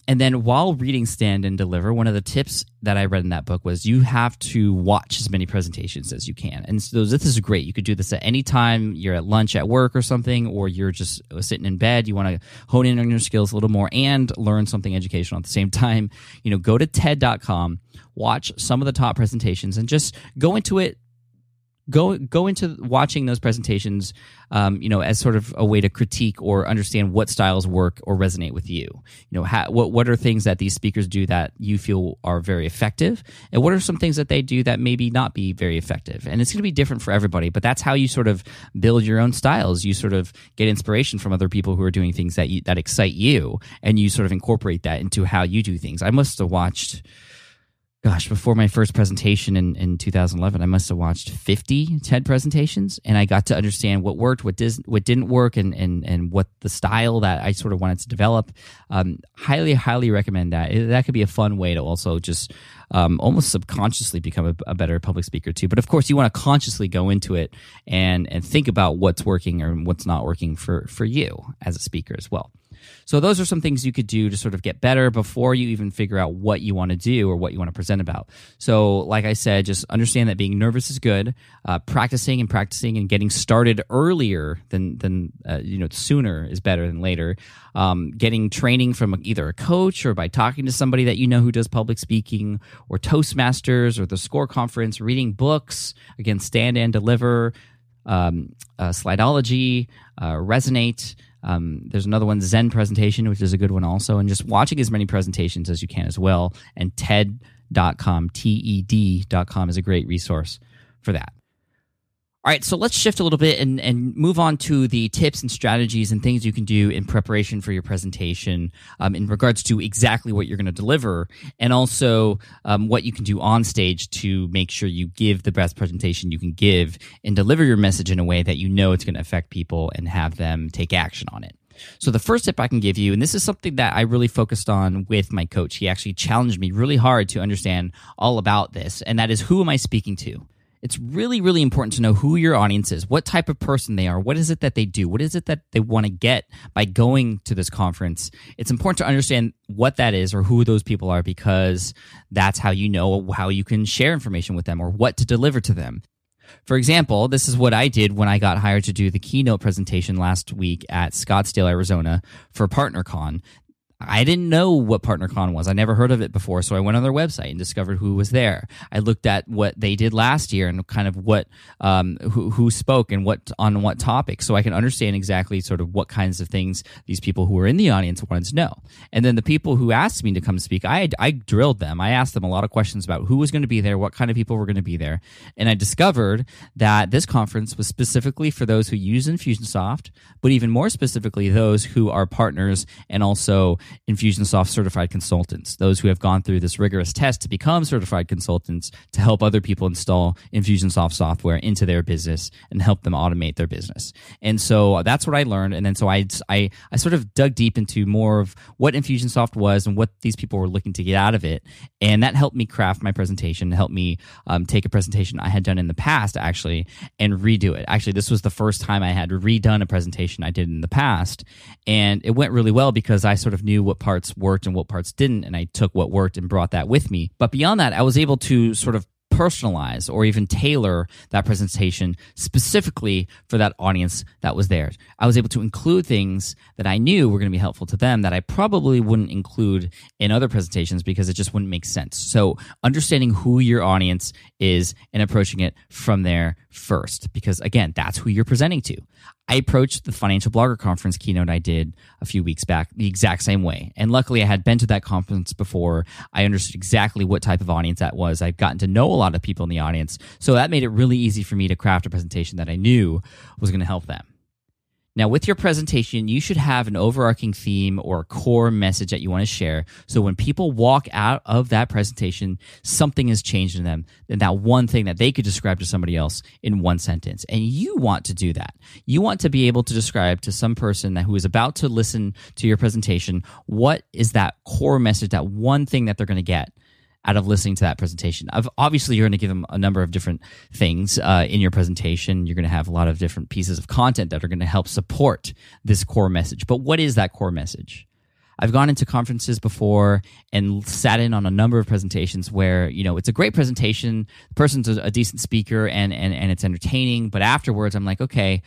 And then while reading Stand and Deliver, one of the tips that I read in that book was you have to watch as many presentations as you can. And so this is great. You could do this at any time. You're at lunch at work or something, or you're just sitting in bed. You want to hone in on your skills a little more and learn something educational at the same time. You know, go to T E D dot com, watch some of the top presentations, and just go into it. Go go into watching those presentations, um, you know, as sort of a way to critique or understand what styles work or resonate with you. You know, how, what what are things that these speakers do that you feel are very effective, and what are some things that they do that maybe not be very effective? And it's going to be different for everybody, but that's how you sort of build your own styles. You sort of get inspiration from other people who are doing things that you, that excite you, and you sort of incorporate that into how you do things. I must have watched. Gosh, before my first presentation in, in two thousand eleven, I must have watched fifty TED presentations, and I got to understand what worked, what, dis- what didn't work, and, and, and what the style that I sort of wanted to develop. Um, highly, highly recommend that. It, that could be a fun way to also just um, almost subconsciously become a, a better public speaker too. But of course, you want to consciously go into it and, and think about what's working or what's not working for, for you as a speaker as well. So those are some things you could do to sort of get better before you even figure out what you want to do or what you want to present about. So like I said, just understand that being nervous is good. Uh, practicing and practicing and getting started earlier than, than uh, you know, sooner is better than later. Um, getting training from either a coach or by talking to somebody that you know who does public speaking, or Toastmasters or the SCORE conference, reading books, again, Stand and Deliver, um, uh, Slideology, uh, Resonate. Um, there's another one, Zen Presentation, which is a good one also, and just watching as many presentations as you can as well. And T E D dot com, T E D dot com is a great resource for that. All right, so let's shift a little bit and, and move on to the tips and strategies and things you can do in preparation for your presentation um, in regards to exactly what you're going to deliver, and also um, what you can do on stage to make sure you give the best presentation you can give and deliver your message in a way that you know it's going to affect people and have them take action on it. So the first tip I can give you, and this is something that I really focused on with my coach. He actually challenged me really hard to understand all about this, and that is, who am I speaking to? It's really, really important to know who your audience is, what type of person they are, what is it that they do, what is it that they want to get by going to this conference. It's important to understand what that is or who those people are, because that's how you know how you can share information with them or what to deliver to them. For example, this is what I did when I got hired to do the keynote presentation last week at Scottsdale, Arizona for PartnerCon. I didn't know what PartnerCon was. I never heard of it before, so I went on their website and discovered who was there. I looked at what they did last year and kind of what um, who, who spoke and what on what topic, so I can understand exactly sort of what kinds of things these people who were in the audience wanted to know. And then the people who asked me to come speak, I I drilled them. I asked them a lot of questions about who was going to be there, what kind of people were going to be there, and I discovered that this conference was specifically for those who use Infusionsoft, but even more specifically, those who are partners and also Infusionsoft certified consultants, those who have gone through this rigorous test to become certified consultants to help other people install Infusionsoft software into their business and help them automate their business. And so that's what I learned. And then so I, I, I sort of dug deep into more of what Infusionsoft was and what these people were looking to get out of it. And that helped me craft my presentation, helped me um, take a presentation I had done in the past, actually, and redo it. Actually, this was the first time I had redone a presentation I did in the past. And it went really well because I sort of knew what parts worked and what parts didn't, and I took what worked and brought that with me. But beyond that, I was able to sort of personalize or even tailor that presentation specifically for that audience that was there. I was able to include things that I knew were going to be helpful to them that I probably wouldn't include in other presentations because it just wouldn't make sense. So understanding who your audience is and approaching it from there first, because again, that's who you're presenting to. I approached the Financial Blogger Conference keynote I did a few weeks back the exact same way. And luckily, I had been to that conference before. I understood exactly what type of audience that was. I've gotten to know a lot of people in the audience. So that made it really easy for me to craft a presentation that I knew was going to help them. Now, with your presentation, you should have an overarching theme or a core message that you want to share. So when people walk out of that presentation, something has changed in them. And that one thing that they could describe to somebody else in one sentence. And you want to do that. You want to be able to describe to some person that who is about to listen to your presentation, what is that core message, that one thing that they're going to get out of listening to that presentation. Obviously, you're going to give them a number of different things uh, in your presentation. You're going to have a lot of different pieces of content that are going to help support this core message. But what is that core message? I've gone into conferences before and sat in on a number of presentations where, you know, it's a great presentation, the person's a, a decent speaker, and, and, and it's entertaining, but afterwards I'm like, okay,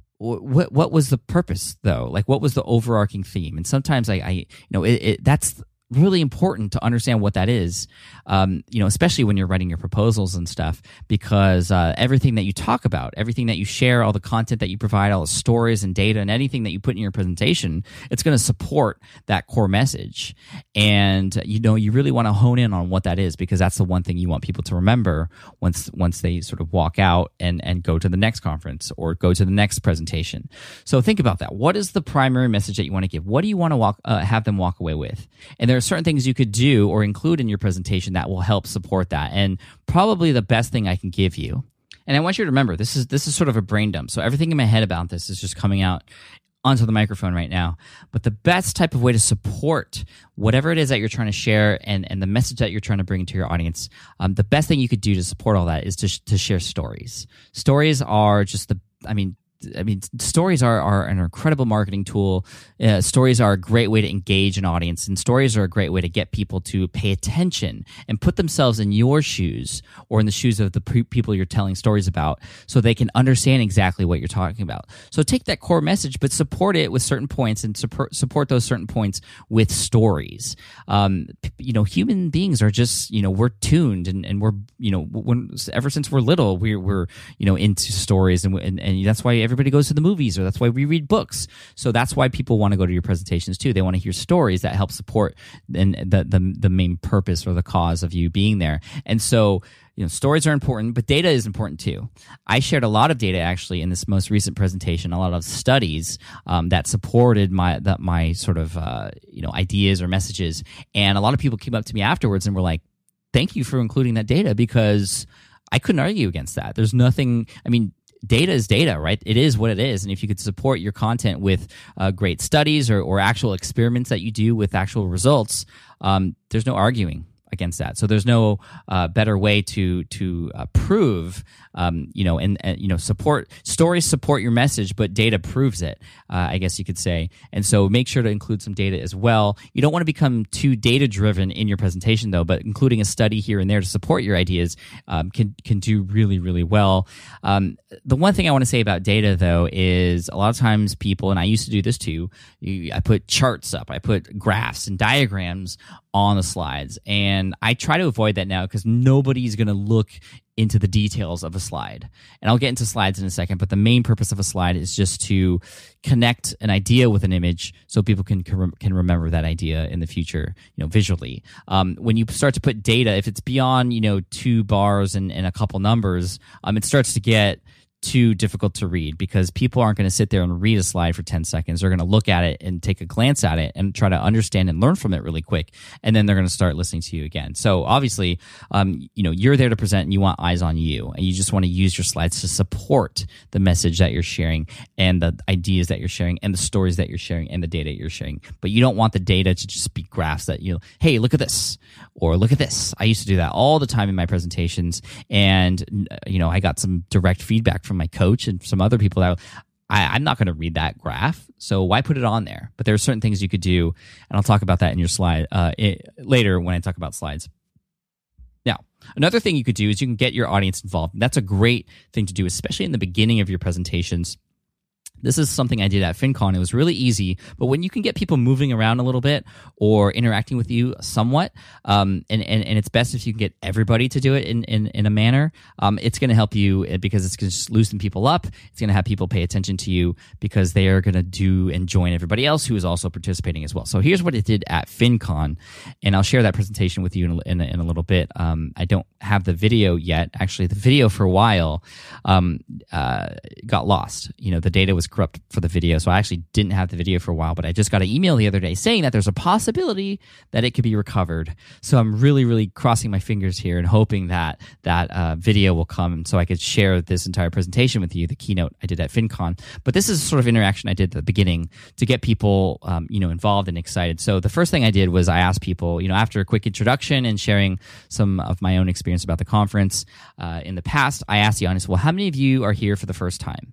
what what was the purpose though? Like, what was the overarching theme? And sometimes I, I you know, it, it, that's really important to understand what that is, um, you know, especially when you're writing your proposals and stuff, because uh, everything that you talk about, everything that you share, all the content that you provide, all the stories and data and anything that you put in your presentation, it's going to support that core message. And, you know, you really want to hone in on what that is, because that's the one thing you want people to remember once once they sort of walk out and, and go to the next conference or go to the next presentation. So think about that. What is the primary message that you want to give? What do you want to walk uh, have them walk away with? And there are certain things you could do or include in your presentation that will help support that. And probably the best thing I can give you, and I want you to remember, this is this is sort of a brain dump. So everything in my head about this is just coming out onto the microphone right now. But the best type of way to support whatever it is that you're trying to share and, and the message that you're trying to bring to your audience, um, the best thing you could do to support all that is to to share stories. Stories are just the, I mean, I mean, stories are, are an incredible marketing tool. Uh, stories are a great way to engage an audience, and stories are a great way to get people to pay attention and put themselves in your shoes or in the shoes of the pre- people you're telling stories about, so they can understand exactly what you're talking about. So take that core message, but support it with certain points, and support support those certain points with stories. Um, you know, human beings are just, you know, we're tuned, and, and we're, you know, when, ever since we're little, we're, we're you know, into stories, and, and, and that's why everybody goes to the movies, or that's why we read books. So that's why people want to go to your presentations too. They want to hear stories that help support and the, the the main purpose or the cause of you being there. And so, you know, stories are important, but data is important too. I shared a lot of data actually in this most recent presentation, a lot of studies um, that supported my the, my sort of uh, you know ideas or messages. And a lot of people came up to me afterwards and were like, "Thank you for including that data," because I couldn't argue against that. There's nothing. I mean, data is data, right? It is what it is. And if you could support your content with uh, great studies or, or actual experiments that you do with actual results, um, there's no arguing against that. So there's no uh, better way to to uh, prove, um, you know, and, and you know, support stories support your message, but data proves it. Uh, I guess you could say. And so make sure to include some data as well. You don't want to become too data driven in your presentation, though. But including a study here and there to support your ideas um, can can do really really well. Um, the one thing I want to say about data, though, is a lot of times people, and I used to do this too. You, I put charts up, I put graphs and diagrams on the slides, and I try to avoid that now because nobody's going to look into the details of a slide. And I'll get into slides in a second, but the main purpose of a slide is just to connect an idea with an image so people can can remember that idea in the future, you know, visually. Um, when you start to put data, if it's beyond, you know, two bars and, and a couple numbers, um, it starts to get too difficult to read, because people aren't going to sit there and read a slide for ten seconds. They're going to look at it and take a glance at it and try to understand and learn from it really quick. And then they're going to start listening to you again. So obviously, um, you know, you're there to present and you want eyes on you, and you just want to use your slides to support the message that you're sharing and the ideas that you're sharing and the stories that you're sharing and the data you're sharing. But you don't want the data to just be graphs that, you know, hey, look at this, or look at this. I used to do that all the time in my presentations. And, you know, I got some direct feedback from my coach and some other people that I, I'm not going to read that graph, so why put it on there? But there are certain things you could do, and I'll talk about that in your slide uh, it, later when I talk about slides. Now, another thing you could do is you can get your audience involved. That's a great thing to do, especially in the beginning of your presentations. This is something I did at FinCon. It was really easy, but when you can get people moving around a little bit or interacting with you somewhat, um, and, and, and it's best if you can get everybody to do it in, in, in a manner, um, it's going to help you because it's going to just loosen people up. It's going to have people pay attention to you because they are going to do and join everybody else who is also participating as well. So here's what it did at FinCon, and I'll share that presentation with you in a, in a, in a little bit. Um, I don't have the video yet. Actually, the video for a while um, uh, got lost. You know, the data was corrupt for the video, so I actually didn't have the video for a while, but I just got an email the other day saying that there's a possibility that it could be recovered. So I'm really, really crossing my fingers here and hoping that that uh, video will come so I could share this entire presentation with you, the keynote I did at FinCon. But this is sort of interaction I did at the beginning to get people um, you know, involved and excited. So the first thing I did was I asked people, you know, after a quick introduction and sharing some of my own experience about the conference uh, in the past, I asked the audience, well, how many of you are here for the first time?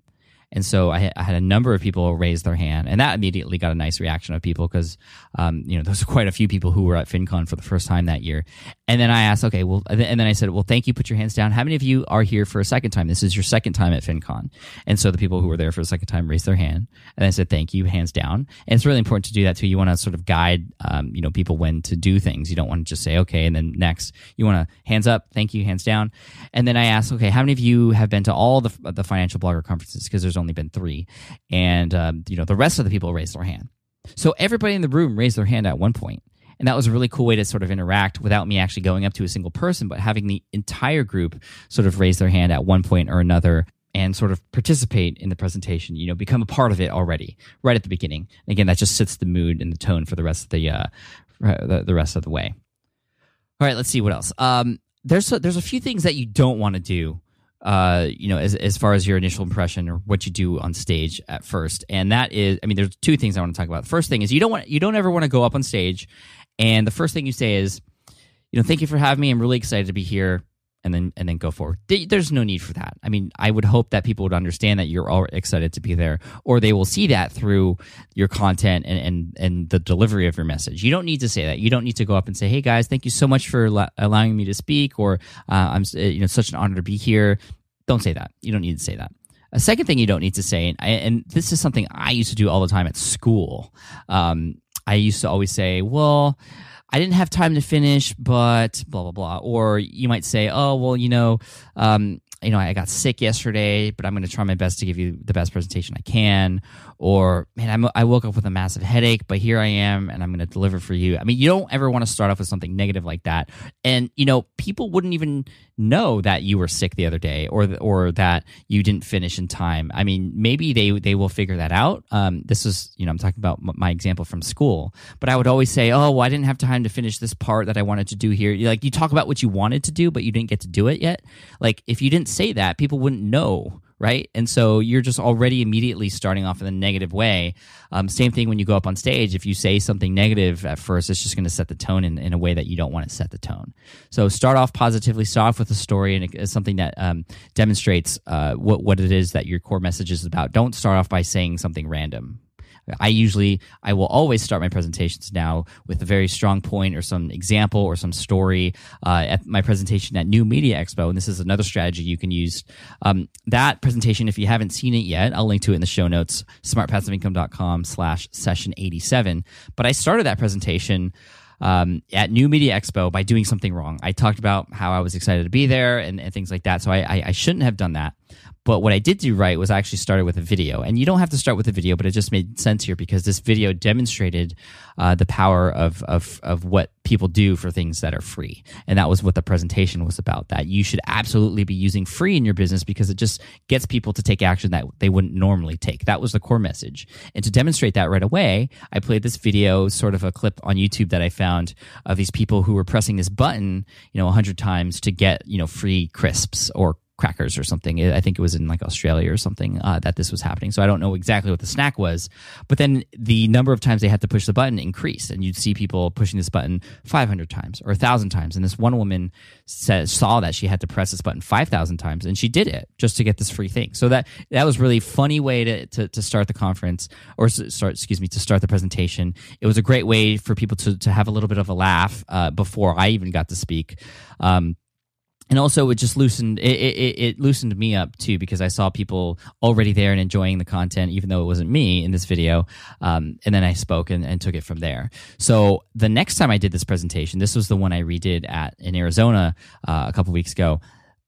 And so I, I had a number of people raise their hand, and that immediately got a nice reaction of people because, um, you know, there's quite a few people who were at FinCon for the first time that year. And then I asked, okay, well, and then I said, well, thank you, put your hands down. How many of you are here for a second time? This is your second time at FinCon. And so the people who were there for the second time raised their hand, and I said, thank you, hands down. And it's really important to do that too. You want to sort of guide, um, you know, people when to do things. You don't want to just say, okay, and then next. You want to hands up, thank you, hands down. And then I asked, okay, how many of you have been to all the the financial blogger conferences? Because there's only been three. And, um, you know, the rest of the people raised their hand. So everybody in the room raised their hand at one point. And that was a really cool way to sort of interact without me actually going up to a single person, but having the entire group sort of raise their hand at one point or another and sort of participate in the presentation, you know, become a part of it already, right at the beginning. And again, that just sets the mood and the tone for the rest of the, uh, the, the rest of the way. All right, let's see what else. Um, there's a, there's a few things that you don't want to do, uh, you know, as as far as your initial impression or what you do on stage at first. And that is, I mean, there's two things I want to talk about. The first thing is you don't want you don't ever want to go up on stage, and the first thing you say is, you know, thank you for having me. I'm really excited to be here. And then and then go forward. There's no need for that. I mean, I would hope that people would understand that you're all excited to be there, or they will see that through your content and and, and the delivery of your message. You don't need to say that. You don't need to go up and say, "Hey guys, thank you so much for la- allowing me to speak," or uh, "I'm you know such an honor to be here." Don't say that. You don't need to say that. A second thing you don't need to say, and, I, and this is something I used to do all the time at school. Um, I used to always say, "Well, I didn't have time to finish, but blah, blah, blah." Or you might say, oh, well, you know, um, you know, I got sick yesterday, but I'm going to try my best to give you the best presentation I can. Or, man, I'm, I woke up with a massive headache, but here I am, and I'm going to deliver for you. I mean, you don't ever want to start off with something negative like that. And, you know, people wouldn't even know that you were sick the other day, or or that you didn't finish in time. I mean, maybe they they will figure that out. Um, this is, you know, I'm talking about my example from school. But I would always say, oh, well, I didn't have time to finish this part that I wanted to do here. Like, you talk about what you wanted to do, but you didn't get to do it yet. Like, if you didn't say that, people wouldn't know, right? And so you're just already immediately starting off in a negative way. Um, same thing when you go up on stage. If you say something negative at first, it's just going to set the tone in, in a way that you don't want to set the tone. So start off positively, start off with a story and it's something that um, demonstrates uh, what, what it is that your core message is about. Don't start off by saying something random. I usually, I will always start my presentations now with a very strong point or some example or some story. Uh, at my presentation at New Media Expo, and this is another strategy you can use. Um, that presentation, if you haven't seen it yet, I'll link to it in the show notes, smartpassiveincome.com slash session 87. But I started that presentation Um, at New Media Expo by doing something wrong. I talked about how I was excited to be there and, and things like that. So I, I, I shouldn't have done that. But what I did do right was I actually started with a video. And you don't have to start with a video, but it just made sense here because this video demonstrated uh, the power of, of of what people do for things that are free. And that was what the presentation was about, that you should absolutely be using free in your business because it just gets people to take action that they wouldn't normally take. That was the core message. And to demonstrate that right away, I played this video, sort of a clip on YouTube that I found of these people who were pressing this button, you know, a hundred times to get, you know, free crisps or crackers or something. I think it was in like Australia or something uh, that this was happening. So I don't know exactly what the snack was, but then the number of times they had to push the button increased, and you'd see people pushing this button five hundred times or one thousand times. And this one woman said, saw that she had to press this button five thousand times, and she did it just to get this free thing. So that that was really a funny way to, to, to start the conference, or start, excuse me, to start the presentation. It was a great way for people to, to have a little bit of a laugh uh, before I even got to speak. Um, And also, it just loosened it, it, it loosened me up too, because I saw people already there and enjoying the content, even though it wasn't me in this video. Um, and then I spoke and, and took it from there. So the next time I did this presentation, this was the one I redid at in Arizona uh, a couple weeks ago.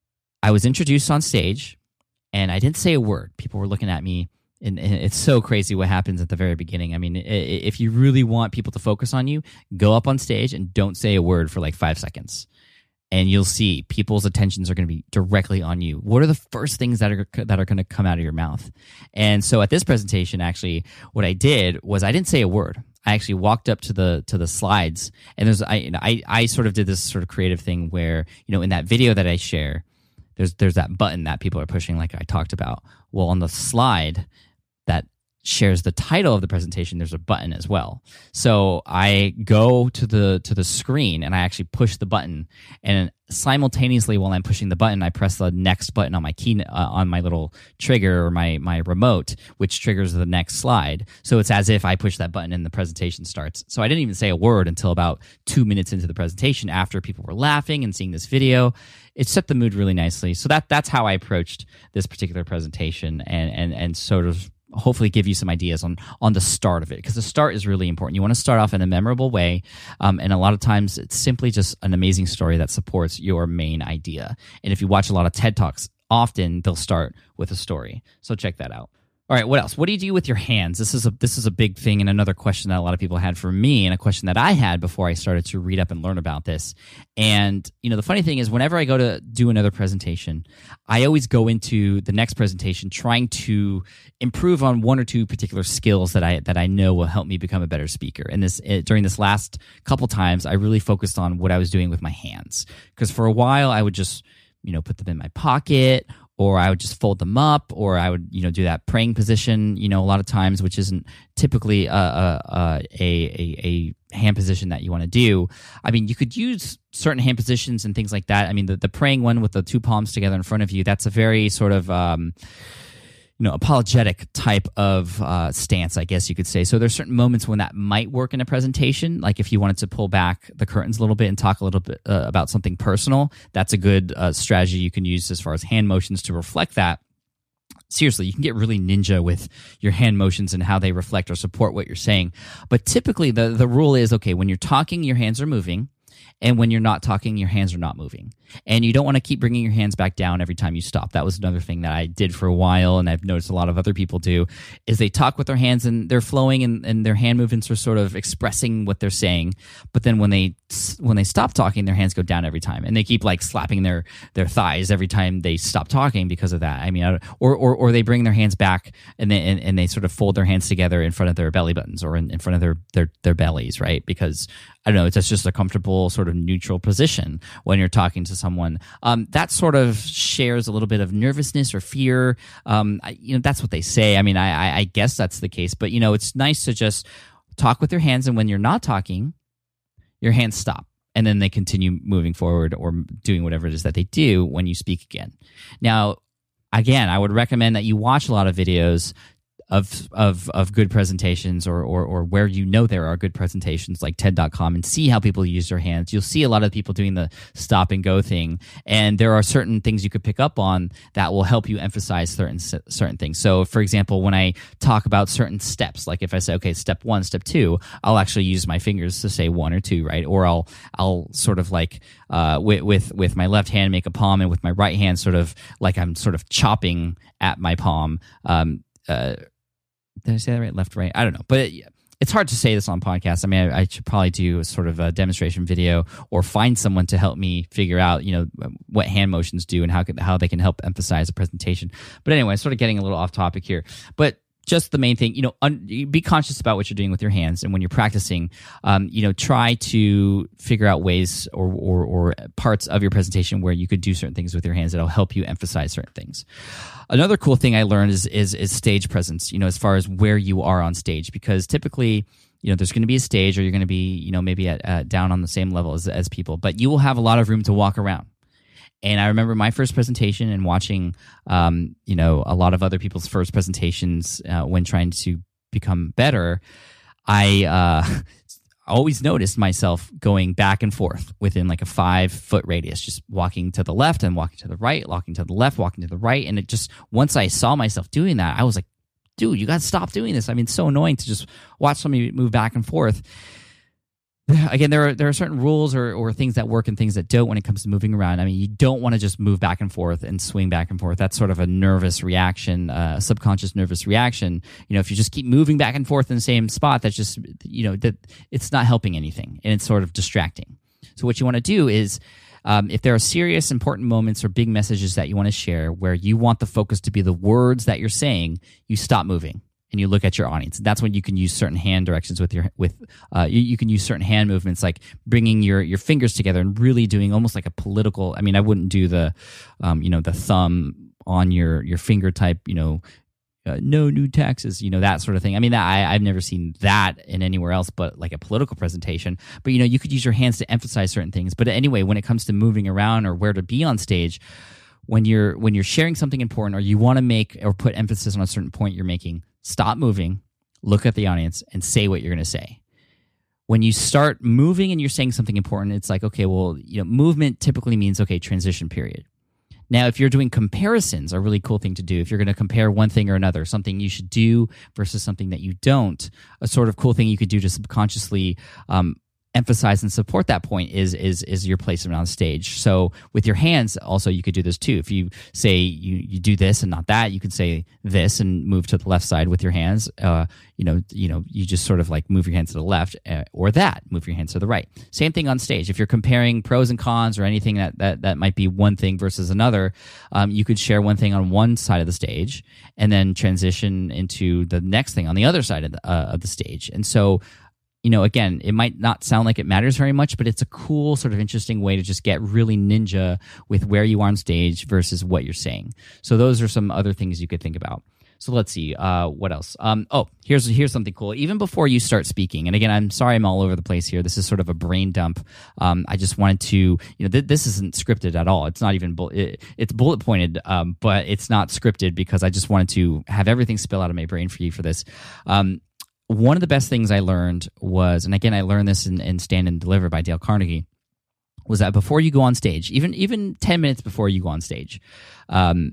I was introduced on stage, and I didn't say a word. People were looking at me. And it's so crazy what happens at the very beginning. I mean, if you really want people to focus on you, go up on stage and don't say a word for like five seconds. And you'll see people's attentions are going to be directly on you. What are the first things that are that are going to come out of your mouth? And so at this presentation, actually, what I did was I didn't say a word. I actually walked up to the to the slides, and there's I I I sort of did this sort of creative thing where, you know, in that video that I share, there's there's that button that people are pushing, like I talked about. Well, on the slide, that shares the title of the presentation, there's a button as well. So I go to the to the screen and I actually push the button, and simultaneously while I'm pushing the button, I press the next button on my key uh, on my little trigger or my my remote, which triggers the next slide. So it's as if I push that button and the presentation starts. So I didn't even say a word until about two minutes into the presentation, after people were laughing and seeing this video. It set the mood really nicely. So that that's how I approached this particular presentation, and and and sort of hopefully give you some ideas on on the start of it, because the start is really important. You want to start off in a memorable way, um, and a lot of times it's simply just an amazing story that supports your main idea. And if you watch a lot of TED Talks, often they'll start with a story. So check that out. All right, what else? What do you do with your hands? This is a this is a big thing, and another question that a lot of people had for me, and a question that I had before I started to read up and learn about this. And you know, the funny thing is, whenever I go to do another presentation, I always go into the next presentation trying to improve on one or two particular skills that I that I know will help me become a better speaker. And this it, during this last couple times, I really focused on what I was doing with my hands, because for a while I would just you know put them in my pocket, or I would just fold them up, or I would, you know, do that praying position, you know, a lot of times, which isn't typically a a, a, a, a hand position that you want to do. I mean, you could use certain hand positions and things like that. I mean, the, the praying one with the two palms together in front of you, that's a very sort of, um, you know, apologetic type of uh, stance, I guess you could say. So there's certain moments when that might work in a presentation, like if you wanted to pull back the curtains a little bit and talk a little bit uh, about something personal, that's a good uh, strategy you can use as far as hand motions to reflect that. Seriously, you can get really ninja with your hand motions and how they reflect or support what you're saying. But typically the, the rule is, okay, when you're talking, your hands are moving. And when you're not talking, your hands are not moving. And you don't want to keep bringing your hands back down every time you stop. That was another thing that I did for a while, and I've noticed a lot of other people do, is they talk with their hands and they're flowing, and, and their hand movements are sort of expressing what they're saying. But then when they when they stop talking, their hands go down every time. And they keep like slapping their, their thighs every time they stop talking because of that. I mean, or or, or they bring their hands back and they, and, and they sort of fold their hands together in front of their belly buttons, or in, in front of their, their, their bellies, right? Because I don't know, it's just a comfortable sort of neutral position when you're talking to someone. Um, that sort of shares a little bit of nervousness or fear. Um, I, you know, that's what they say. I mean, I, I guess that's the case. But, you know, it's nice to just talk with your hands, and when you're not talking, your hands stop. And then they continue moving forward or doing whatever it is that they do when you speak again. Now, again, I would recommend that you watch a lot of videos of of of good presentations, or, or or where you know there are good presentations, like TED dot com, and see how people use their hands. You'll see a lot of people doing the stop and go thing, and there are certain things you could pick up on that will help you emphasize certain certain things. So, for example, when I talk about certain steps, like if I say, okay, step one, step two, I'll actually use my fingers to say one or two, right? Or I'll I'll sort of like uh, with with with my left hand make a palm, and with my right hand sort of like I'm sort of chopping at my palm. Um, uh, Did I say that right? Left, right? I don't know. But it, it's hard to say this on podcasts. I mean, I, I should probably do a sort of a demonstration video, or find someone to help me figure out, you know, what hand motions do and how could, how they can help emphasize a presentation. But anyway, sort of getting a little off topic here. But just the main thing, you know, un, be conscious about what you're doing with your hands, and when you're practicing, um, you know, try to figure out ways or, or or parts of your presentation where you could do certain things with your hands that'll help you emphasize certain things. Another cool thing I learned is is is stage presence. You know, as far as where you are on stage, because typically, you know, there's going to be a stage, or you're going to be, you know, maybe at, at down on the same level as as people, but you will have a lot of room to walk around. And I remember my first presentation, and watching, um, you know, a lot of other people's first presentations uh, when trying to become better. I uh, always noticed myself going back and forth within like a five foot radius, just walking to the left and walking to the right, walking to the left, walking to the right. And it just, once I saw myself doing that, I was like, dude, you got to stop doing this. I mean, it's so annoying to just watch somebody move back and forth. Again, there are there are certain rules or, or things that work and things that don't when it comes to moving around. I mean, you don't want to just move back and forth and swing back and forth. That's sort of a nervous reaction, uh, a subconscious nervous reaction. You know, if you just keep moving back and forth in the same spot, that's just, you know, that it's not helping anything, and it's sort of distracting. So what you want to do is, um, if there are serious, important moments or big messages that you want to share where you want the focus to be the words that you're saying, you stop moving. And you look at your audience. That's when you can use certain hand directions with your with. Uh, you, you can use certain hand movements, like bringing your, your fingers together and really doing almost like a political. I mean, I wouldn't do the, um, you know, the thumb on your your finger type, you know, uh, no new taxes, you know, that sort of thing. I mean, I, I've never seen that in anywhere else but like a political presentation. But, you know, you could use your hands to emphasize certain things. But anyway, when it comes to moving around or where to be on stage, when you're when you're sharing something important or you want to make or put emphasis on a certain point you're making, stop moving, look at the audience, and say what you're going to say. When you start moving and you're saying something important, it's like, okay, well, you know, movement typically means, okay, transition period. Now, if you're doing comparisons, a really cool thing to do, if you're going to compare one thing or another, something you should do versus something that you don't, a sort of cool thing you could do to subconsciously um, emphasize and support that point is is is your placement on stage. So with your hands, also you could do this too. If you say you you do this and not that, you could say this and move to the left side with your hands. Uh, you know, you know, you just sort of like move your hands to the left, uh, or that move your hands to the right. Same thing on stage. If you're comparing pros and cons or anything that that that might be one thing versus another, um, you could share one thing on one side of the stage and then transition into the next thing on the other side of the, uh, of the stage. And so, you know, again, it might not sound like it matters very much, but it's a cool, sort of interesting way to just get really ninja with where you are on stage versus what you're saying. So those are some other things you could think about. So let's see, uh, what else? Um, oh, here's here's something cool. Even before you start speaking, and again, I'm sorry I'm all over the place here. This is sort of a brain dump. Um, I just wanted to, you know, th- this isn't scripted at all. It's not even, bu- it, it's bullet pointed, um, but it's not scripted because I just wanted to have everything spill out of my brain for you for this. Um, One of the best things I learned was, and again, I learned this in, in Stand and Deliver by Dale Carnegie, was that before you go on stage, even even ten minutes before you go on stage, um,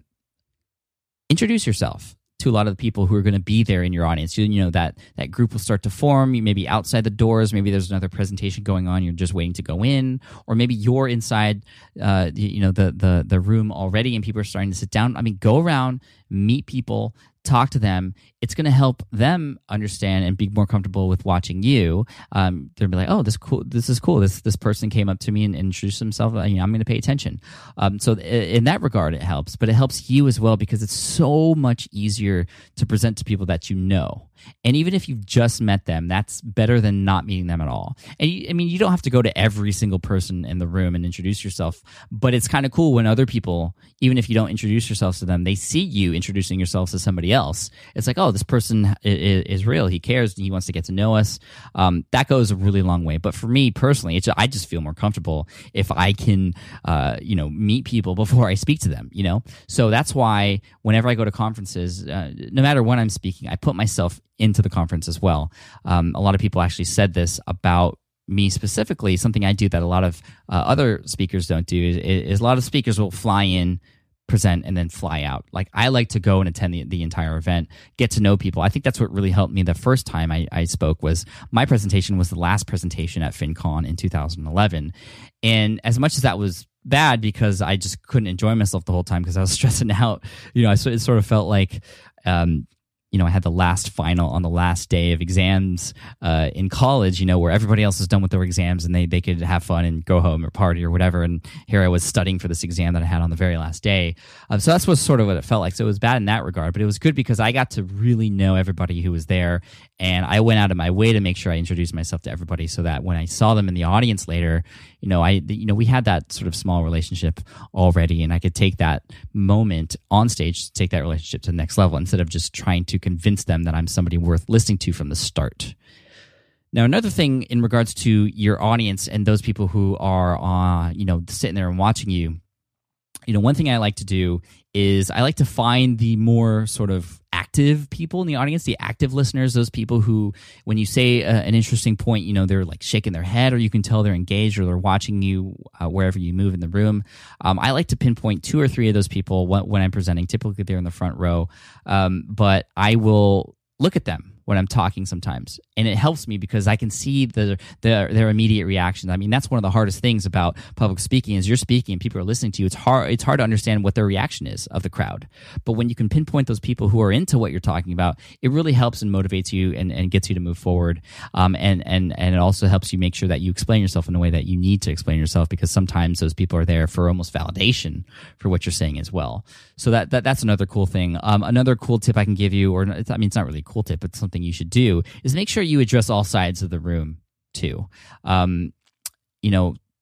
introduce yourself to a lot of the people who are going to be there in your audience. You, you know, that that group will start to form. You may be outside the doors. Maybe there's another presentation going on. You're just waiting to go in. Or maybe you're inside uh, you know, the, the, the room already and people are starting to sit down. I mean, go around, meet people, talk to them. It's going to help them understand and be more comfortable with watching you. Um, they'll be like, "Oh, this cool. This is cool. This this person came up to me and, and introduced himself. I mean, I'm going to pay attention." Um, so in that regard, it helps, but it helps you as well because it's so much easier to present to people that you know. And even if you've just met them, that's better than not meeting them at all. And you, I mean, you don't have to go to every single person in the room and introduce yourself, but it's kind of cool when other people, even if you don't introduce yourself to them, they see you introducing yourself to somebody else. It's like, oh, this person is, is real. He cares. He wants to get to know us. Um, that goes a really long way. But for me personally, it's, I just feel more comfortable if I can, uh, you know, meet people before I speak to them, you know? So that's why whenever I go to conferences, uh, no matter when I'm speaking, I put myself into the conference as well. Um, a lot of people actually said this about me specifically. Something I do that a lot of uh, other speakers don't do is, is a lot of speakers will fly in, present, and then fly out. Like I like to go and attend the, the entire event, get to know people. I think that's what really helped me the first time I, I spoke was my presentation was the last presentation at FinCon in two thousand eleven. And as much as that was bad because I just couldn't enjoy myself the whole time because I was stressing out, you know, I, it sort of felt like, um, you know, I had the last final on the last day of exams uh, in college, you know, where everybody else is done with their exams and they, they could have fun and go home or party or whatever. And here I was studying for this exam that I had on the very last day. Um, so that's what sort of what it felt like. So it was bad in that regard, but it was good because I got to really know everybody who was there. And I went out of my way to make sure I introduced myself to everybody so that when I saw them in the audience later, you know, I, you know, we had that sort of small relationship already, and I could take that moment on stage, take that relationship to the next level instead of just trying to convince them that I'm somebody worth listening to from the start. Now, another thing in regards to your audience and those people who are, uh, you know, sitting there and watching you, you know, one thing I like to do is I like to find the more sort of active people in the audience, the active listeners, those people who, when you say uh, an interesting point, you know, they're like shaking their head or you can tell they're engaged or they're watching you uh, wherever you move in the room. Um, I like to pinpoint two or three of those people when, when I'm presenting. Typically, they're in the front row, um, but I will look at them when I'm talking sometimes. And it helps me because I can see the, the their immediate reactions. I mean, that's one of the hardest things about public speaking is you're speaking and people are listening to you. It's hard it's hard to understand what their reaction is of the crowd. But when you can pinpoint those people who are into what you're talking about, it really helps and motivates you and, and gets you to move forward. Um, and, and, and it also helps you make sure that you explain yourself in a way that you need to explain yourself because sometimes those people are there for almost validation for what you're saying as well. So that, that that's another cool thing. Um, another cool tip I can give you, or it's, I mean, it's not really a cool tip, but it's something you should do, is make sure you address all sides of the room too. Um, you know,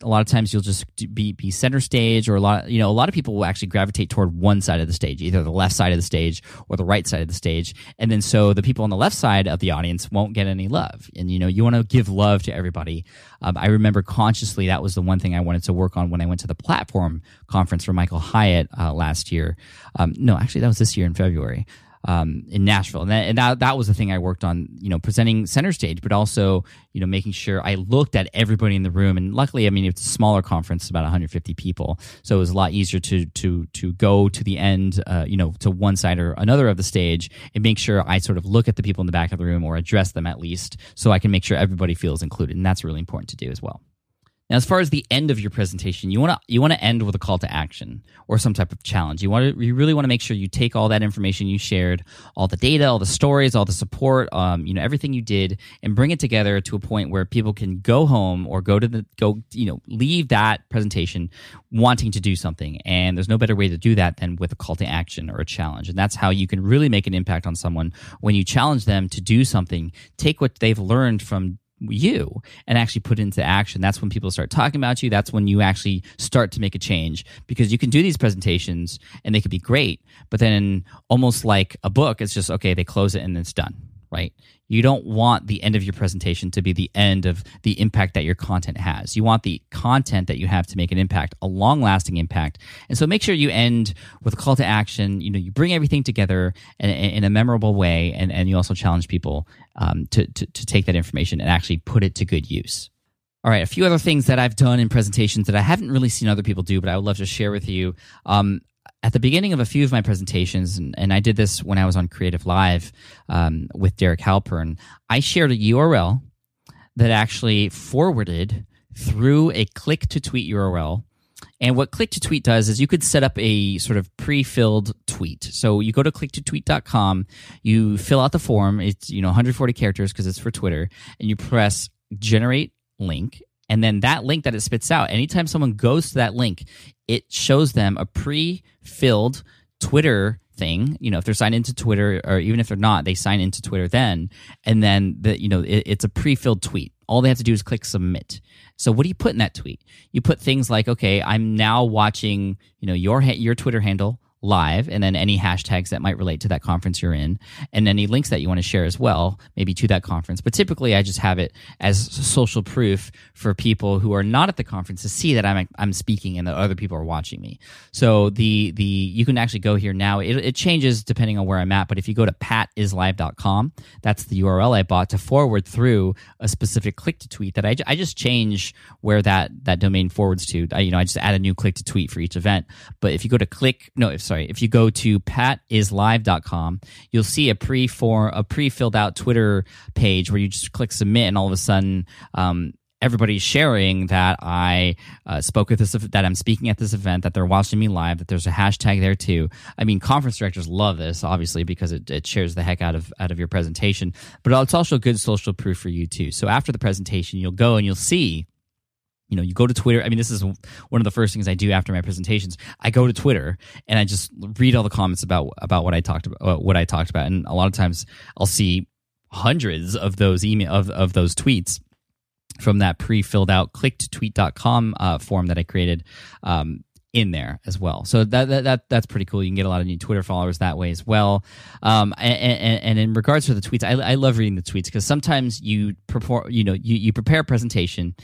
a lot of times you'll just be be center stage, or a lot, you know, a lot of people will actually gravitate toward one side of the stage, either the left side of the stage or the right side of the stage, and then so the people on the left side of the audience won't get any love. And you know, you want to give love to everybody. Um, I remember consciously that was the one thing I wanted to work on when I went to the Platform conference for Michael Hyatt uh, last year. Um, no, actually, that was this year in February. Um, in Nashville, and, that, and that that was the thing I worked on, you know, presenting center stage, but also, you know, making sure I looked at everybody in the room. And luckily, I mean, it's a smaller conference, about one hundred fifty people, so it was a lot easier to to to go to the end, uh, you know, to one side or another of the stage, and make sure I sort of look at the people in the back of the room, or address them at least, so I can make sure everybody feels included, and that's really important to do as well. Now, as far as the end of your presentation, you want to you want to end with a call to action or some type of challenge. You want to you really want to make sure you take all that information you shared, all the data, all the stories, all the support, um, you know, everything you did, and bring it together to a point where people can go home or go to the go, you know, leave that presentation wanting to do something. And there's no better way to do that than with a call to action or a challenge. And that's how you can really make an impact on someone when you challenge them to do something. Take what they've learned from you and actually put it into action. That's when people start talking about you. That's when you actually start to make a change, because you can do these presentations and they could be great, but then almost like a book, it's just, okay, they close it and it's done, right? You don't want the end of your presentation to be the end of the impact that your content has. You want the content that you have to make an impact, a long-lasting impact. And so make sure you end with a call to action. You know, you bring everything together in, in a memorable way, and, and you also challenge people um, to, to, to take that information and actually put it to good use. All right, a few other things that I've done in presentations that I haven't really seen other people do, but I would love to share with you. Um, At the beginning of a few of my presentations, and, and I did this when I was on Creative Live um, with Derek Halpern, I shared a U R L that actually forwarded through a click-to-tweet U R L. And what click-to-tweet does is you could set up a sort of pre-filled tweet. So you go to click to tweet dot com, you fill out the form, it's, you know, one hundred forty characters because it's for Twitter, and you press generate link. And then that link that it spits out, anytime someone goes to that link, it shows them a pre-filled Twitter thing. You know, if they're signed into Twitter, or even if they're not, they sign into Twitter then. And then, the, you know, it, it's a pre-filled tweet. All they have to do is click submit. So what do you put in that tweet? You put things like, okay, I'm now watching, you know, your your Twitter handle live, and then any hashtags that might relate to that conference you're in, and any links that you want to share as well, maybe to that conference. But typically I just have it as social proof for people who are not at the conference to see that I'm I'm speaking and that other people are watching me. So the the you can actually go here now. It, it changes depending on where I'm at, but if you go to pat is live dot com, that's the U R L I bought to forward through a specific click to tweet that I, I just change where that that domain forwards to. I, you know, I just add a new click to tweet for each event. But if you go to click, no, if sorry, if you go to pat is live dot com, you'll see a pre for a pre-filled out Twitter page where you just click submit, and all of a sudden um, everybody's sharing that I uh, spoke at this, that I'm speaking at this event, that they're watching me live, that there's a hashtag there too. I mean, conference directors love this, obviously, because it, it shares the heck out of out of your presentation. But it's also good social proof for you too. So after the presentation, you'll go and you'll see. You know, you go to Twitter. I mean, this is one of the first things I do after my presentations. I go to Twitter and I just read all the comments about about what I talked about. What I talked about, and a lot of times I'll see hundreds of those email of, of those tweets from that pre-filled out click to tweet dot com uh, form that I created um, in there as well. So that, that that that's pretty cool. You can get a lot of new Twitter followers that way as well. Um, and, and, and in regards to the tweets, I, I love reading the tweets, because sometimes you prepare, you know, you, you prepare a presentation,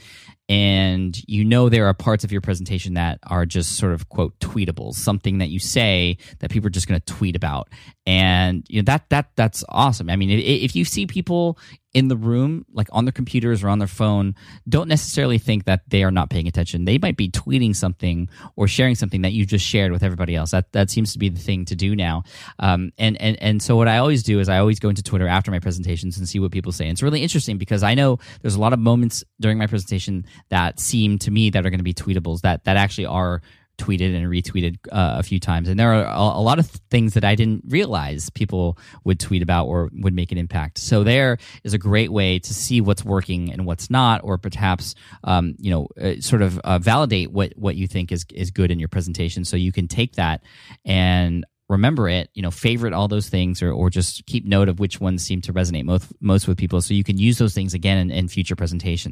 and you know there are parts of your presentation that are just sort of, quote, tweetables, something that you say that people are just going to tweet about. And you know that that that's awesome. I mean, if, if you see people in the room, like on their computers or on their phone, don't necessarily think that they are not paying attention. They might be tweeting something or sharing something that you just shared with everybody else. That that seems to be the thing to do now. Um, and, and, and so what I always do is I always go into Twitter after my presentations and see what people say. And it's really interesting, because I know there's a lot of moments during my presentation that seem to me that are going to be tweetables, that, that actually are tweeted and retweeted uh, a few times. And there are a, a lot of things that I didn't realize people would tweet about or would make an impact. So there is a great way to see what's working and what's not, or perhaps um, you know, uh, sort of uh, validate what, what you think is, is good in your presentation. So you can take that and remember it, you know, favorite all those things, or, or just keep note of which ones seem to resonate most, most with people, so you can use those things again in, in future presentations.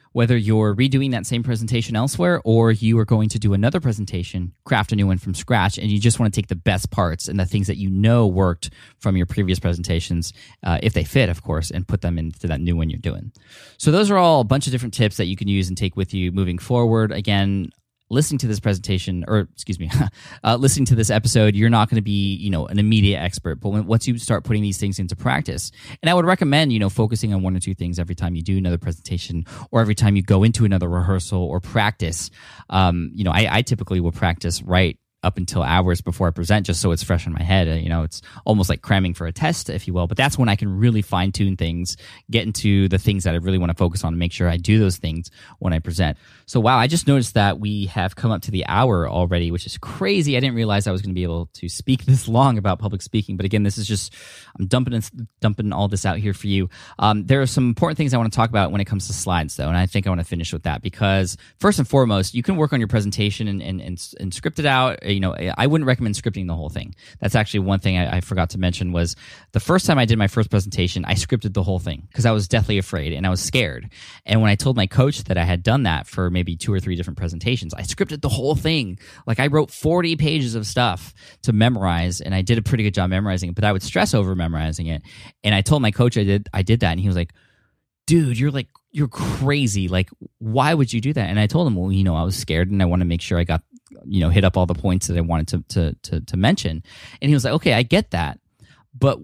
whether you're redoing that same presentation elsewhere or you are going to do another presentation, craft a new one from scratch, and you just want to take the best parts and the things that you know worked from your previous presentations, uh, if they fit, of course, and put them into that new one you're doing. So those are all a bunch of different tips that you can use and take with you moving forward. Again, listening to this presentation, or excuse me, uh, listening to this episode, you're not going to be, you know, an immediate expert. But when, once you start putting these things into practice, and I would recommend, you know, focusing on one or two things every time you do another presentation, or every time you go into another rehearsal or practice. Um, you know, I, I typically will practice right up until hours before I present, just so it's fresh in my head. Uh, you know, it's almost like cramming for a test, if you will. But that's when I can really fine tune things, get into the things that I really want to focus on, and make sure I do those things when I present. So, wow, I just noticed that we have come up to the hour already, which is crazy. I didn't realize I was going to be able to speak this long about public speaking. But again, this is just, I'm dumping dumping all this out here for you. Um, there are some important things I want to talk about when it comes to slides, though, and I think I want to finish with that because first and foremost, you can work on your presentation and and, and, and script it out. You know, I wouldn't recommend scripting the whole thing. That's actually one thing I, I forgot to mention was the first time I did my first presentation, I scripted the whole thing because I was deathly afraid and I was scared. And when I told my coach that I had done that for maybe two or three different presentations, I scripted the whole thing. Like I wrote forty pages of stuff to memorize, and I did a pretty good job memorizing it, but I would stress over memorizing it. And I told my coach I did I did that, and he was like, dude, you're like, you're crazy. Like, why would you do that? And I told him, well, you know, I was scared and I want to make sure I got, you know, hit up all the points that I wanted to, to, to, to mention. And he was like, okay, I get that. But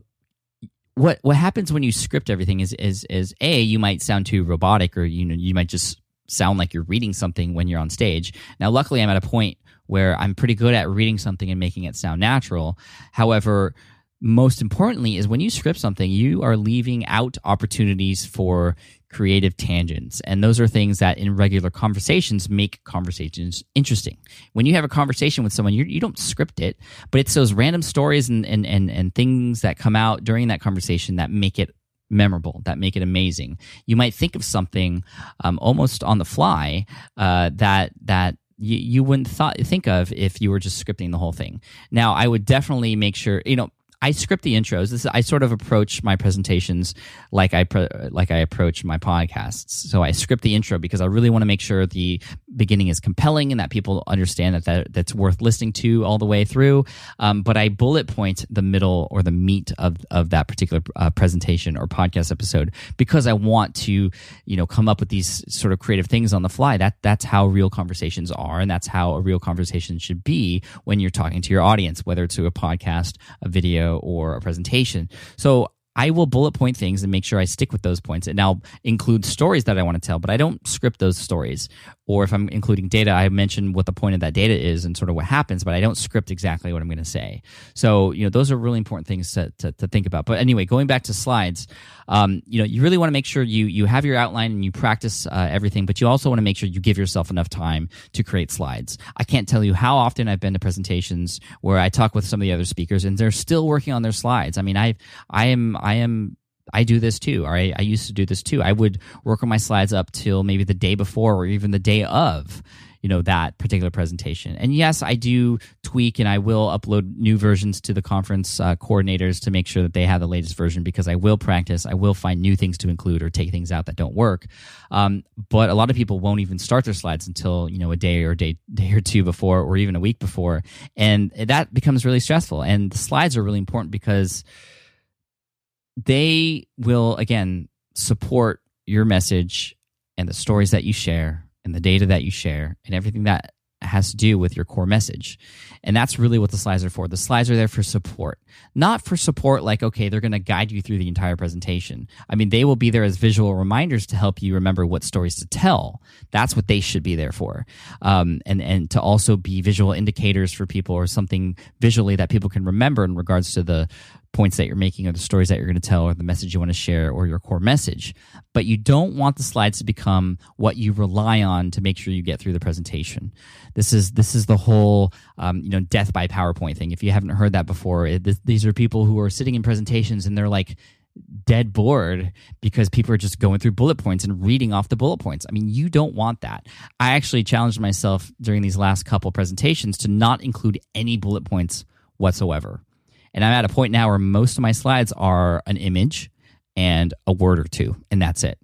what, what happens when you script everything is, is, is A, you might sound too robotic, or, you know, you might just sound like you're reading something when you're on stage. Now, luckily I'm at a point where I'm pretty good at reading something and making it sound natural. However, most importantly is when you script something, you are leaving out opportunities for creative tangents. And those are things that in regular conversations make conversations interesting. When you have a conversation with someone, you you don't script it, but it's those random stories and, and, and, and things that come out during that conversation that make it memorable, that make it amazing. You might think of something um, almost on the fly uh, that that you, you wouldn't thought, think of if you were just scripting the whole thing. Now, I would definitely make sure, you know, I script the intros. This is, I sort of approach my presentations like I pre, like I approach my podcasts. So I script the intro because I really want to make sure the beginning is compelling and that people understand that, that that's worth listening to all the way through. Um, but I bullet point the middle or the meat of of that particular uh, presentation or podcast episode because I want to, you know, come up with these sort of creative things on the fly. That that's how real conversations are, and that's how a real conversation should be when you're talking to your audience, whether it's a podcast, a video, or a presentation. So I will bullet point things and make sure I stick with those points, and I'll include stories that I want to tell, but I don't script those stories. Or if I'm including data, I mention what the point of that data is and sort of what happens, but I don't script exactly what I'm going to say. So, you know, those are really important things to, to, to think about. But anyway, going back to slides, um, you know, you really want to make sure you you have your outline and you practice uh, everything, but you also want to make sure you give yourself enough time to create slides. I can't tell you how often I've been to presentations where I talk with some of the other speakers and they're still working on their slides. I mean, I I am I am I do this too, or I, I used to do this too. I would work on my slides up till maybe the day before or even the day of, you know, that particular presentation. And yes, I do tweak and I will upload new versions to the conference uh, coordinators to make sure that they have the latest version, because I will practice. I will find new things to include or take things out that don't work. Um, but a lot of people won't even start their slides until, you know, a day or a day, day or two before, or even a week before. And that becomes really stressful. And the slides are really important because they will, again, support your message and the stories that you share and the data that you share and everything that has to do with your core message. And that's really what the slides are for. The slides are there for support, not for support like, okay, they're going to guide you through the entire presentation. I mean, they will be there as visual reminders to help you remember what stories to tell. That's what they should be there for. Um, and, and to also be visual indicators for people, or something visually that people can remember in regards to the points that you're making or the stories that you're going to tell or the message you want to share or your core message. But you don't want the slides to become what you rely on to make sure you get through the presentation. This is this is the whole um, you know death by PowerPoint thing. If you haven't heard that before, it, th- these are people who are sitting in presentations and they're like dead bored because people are just going through bullet points and reading off the bullet points. I mean, you don't want that. I actually challenged myself during these last couple presentations to not include any bullet points whatsoever. And I'm at a point now where most of my slides are an image and a word or two, and that's it.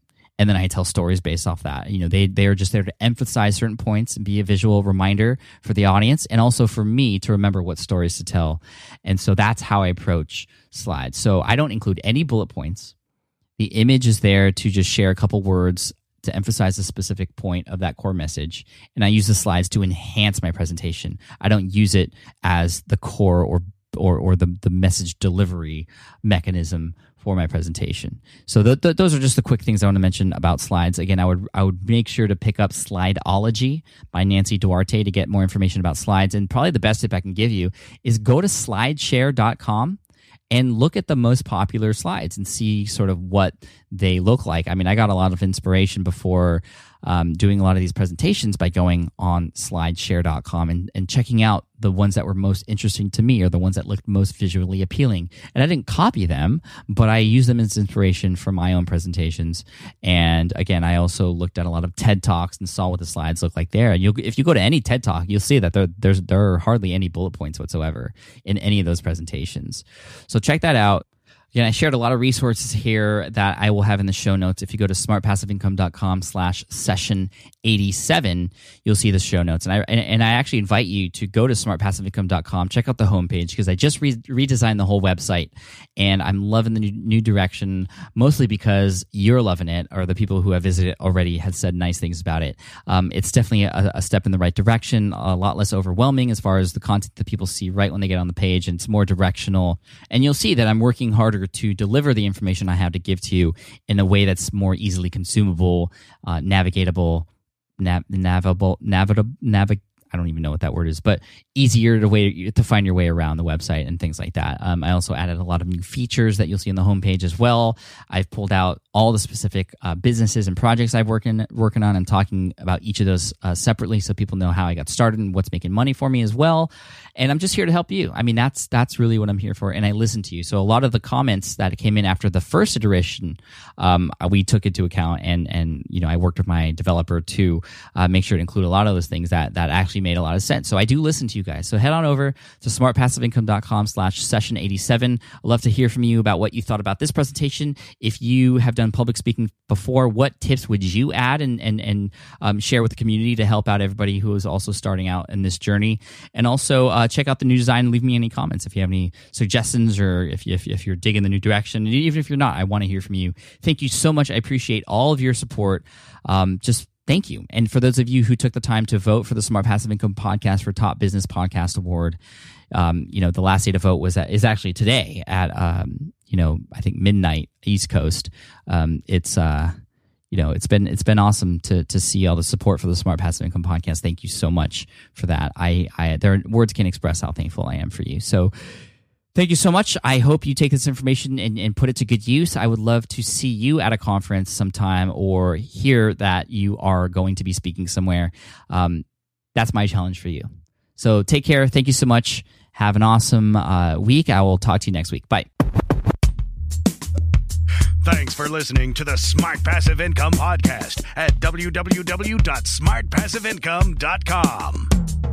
and then I tell stories based off that. You know, they they are just there to emphasize certain points and be a visual reminder for the audience, and also for me to remember what stories to tell. And so that's how I approach slides. So I don't include any bullet points. The image is there to just share a couple words to emphasize a specific point of that core message. And I use the slides to enhance my presentation. I don't use it as the core or or, or the, the message delivery mechanism for my presentation. So th- th- those are just the quick things I want to mention about slides. Again, I would I would make sure to pick up Slideology by Nancy Duarte to get more information about slides. And probably the best tip I can give you is go to slideshare dot com and look at the most popular slides and see sort of what they look like. I mean, I got a lot of inspiration before um, doing a lot of these presentations by going on slideshare dot com and, and checking out the ones that were most interesting to me or the ones that looked most visually appealing. And I didn't copy them, but I used them as inspiration for my own presentations. And again, I also looked at a lot of TED Talks and saw what the slides look like there. And you'll, if you go to any TED Talk, you'll see that there, there's, there are hardly any bullet points whatsoever in any of those presentations. So check that out. Again, I shared a lot of resources here that I will have in the show notes. If you go to smart passive income dot com slash session eighty-seven, you'll see the show notes. And I and, and I actually invite you to go to smart passive income dot com, check out the homepage, because I just re- redesigned the whole website, and I'm loving the new, new direction, mostly because you're loving it, or the people who have visited already have said nice things about it. Um, it's definitely a, a step in the right direction, a lot less overwhelming as far as the content that people see right when they get on the page, and it's more directional. And you'll see that I'm working harder to deliver the information I have to give to you in a way that's more easily consumable, uh, navigatable, nav- navigable, navigable, navig- I don't even know what that word is, but easier to way to find your way around the website and things like that. Um, I also added a lot of new features that you'll see on the homepage as well. I've pulled out all the specific uh, businesses and projects I've working working on and talking about each of those uh, separately, so people know how I got started and what's making money for me as well. And I'm just here to help you. I mean, that's that's really what I'm here for. And I listen to you. So a lot of the comments that came in after the first iteration, um, we took into account, and and you know I worked with my developer to uh, make sure to include a lot of those things that that actually made a lot of sense. So I do listen to you guys. So head on over to smart passive income dot com slash session eighty-seven. I'd love to hear from you about what you thought about this presentation. If you have done public speaking before, what tips would you add and and and um, share with the community to help out everybody who is also starting out in this journey? And also uh, check out the new design and leave me any comments if you have any suggestions, or if, you, if, if you're digging the new direction. And even if you're not, I want to hear from you. Thank you so much. I appreciate all of your support. Um, just Thank you. And for those of you who took the time to vote for the Smart Passive Income Podcast for Top Business Podcast Award, um, you know, the last day to vote was at, is actually today at, um, you know, I think midnight East Coast. Um, it's, uh, you know, it's been it's been awesome to to see all the support for the Smart Passive Income Podcast. Thank you so much for that. I, I there are, words can't express how thankful I am for you. So thank you so much. I hope you take this information and, and put it to good use. I would love to see you at a conference sometime, or hear that you are going to be speaking somewhere. Um, that's my challenge for you. So take care. Thank you so much. Have an awesome uh, week. I will talk to you next week. Bye. Thanks for listening to the Smart Passive Income Podcast at w w w dot smart passive income dot com.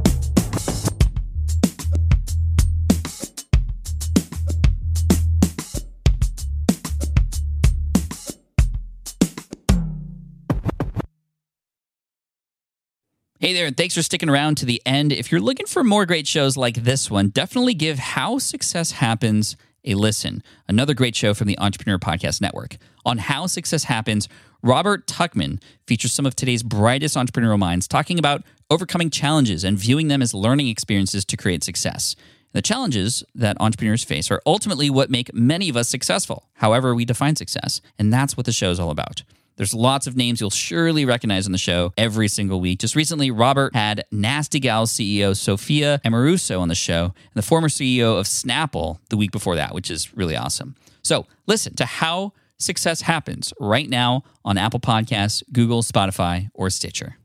Hey there, and thanks for sticking around to the end. If you're looking for more great shows like this one, definitely give How Success Happens a listen. Another great show from the Entrepreneur Podcast Network. On How Success Happens, Robert Tuchman features some of today's brightest entrepreneurial minds talking about overcoming challenges and viewing them as learning experiences to create success. The challenges that entrepreneurs face are ultimately what make many of us successful, however we define success, and that's what the show is all about. There's lots of names you'll surely recognize on the show every single week. Just recently, Robert had Nasty Gal's C E O, Sophia Amoruso, on the show, and the former C E O of Snapple the week before that, which is really awesome. So listen to How Success Happens right now on Apple Podcasts, Google, Spotify, or Stitcher.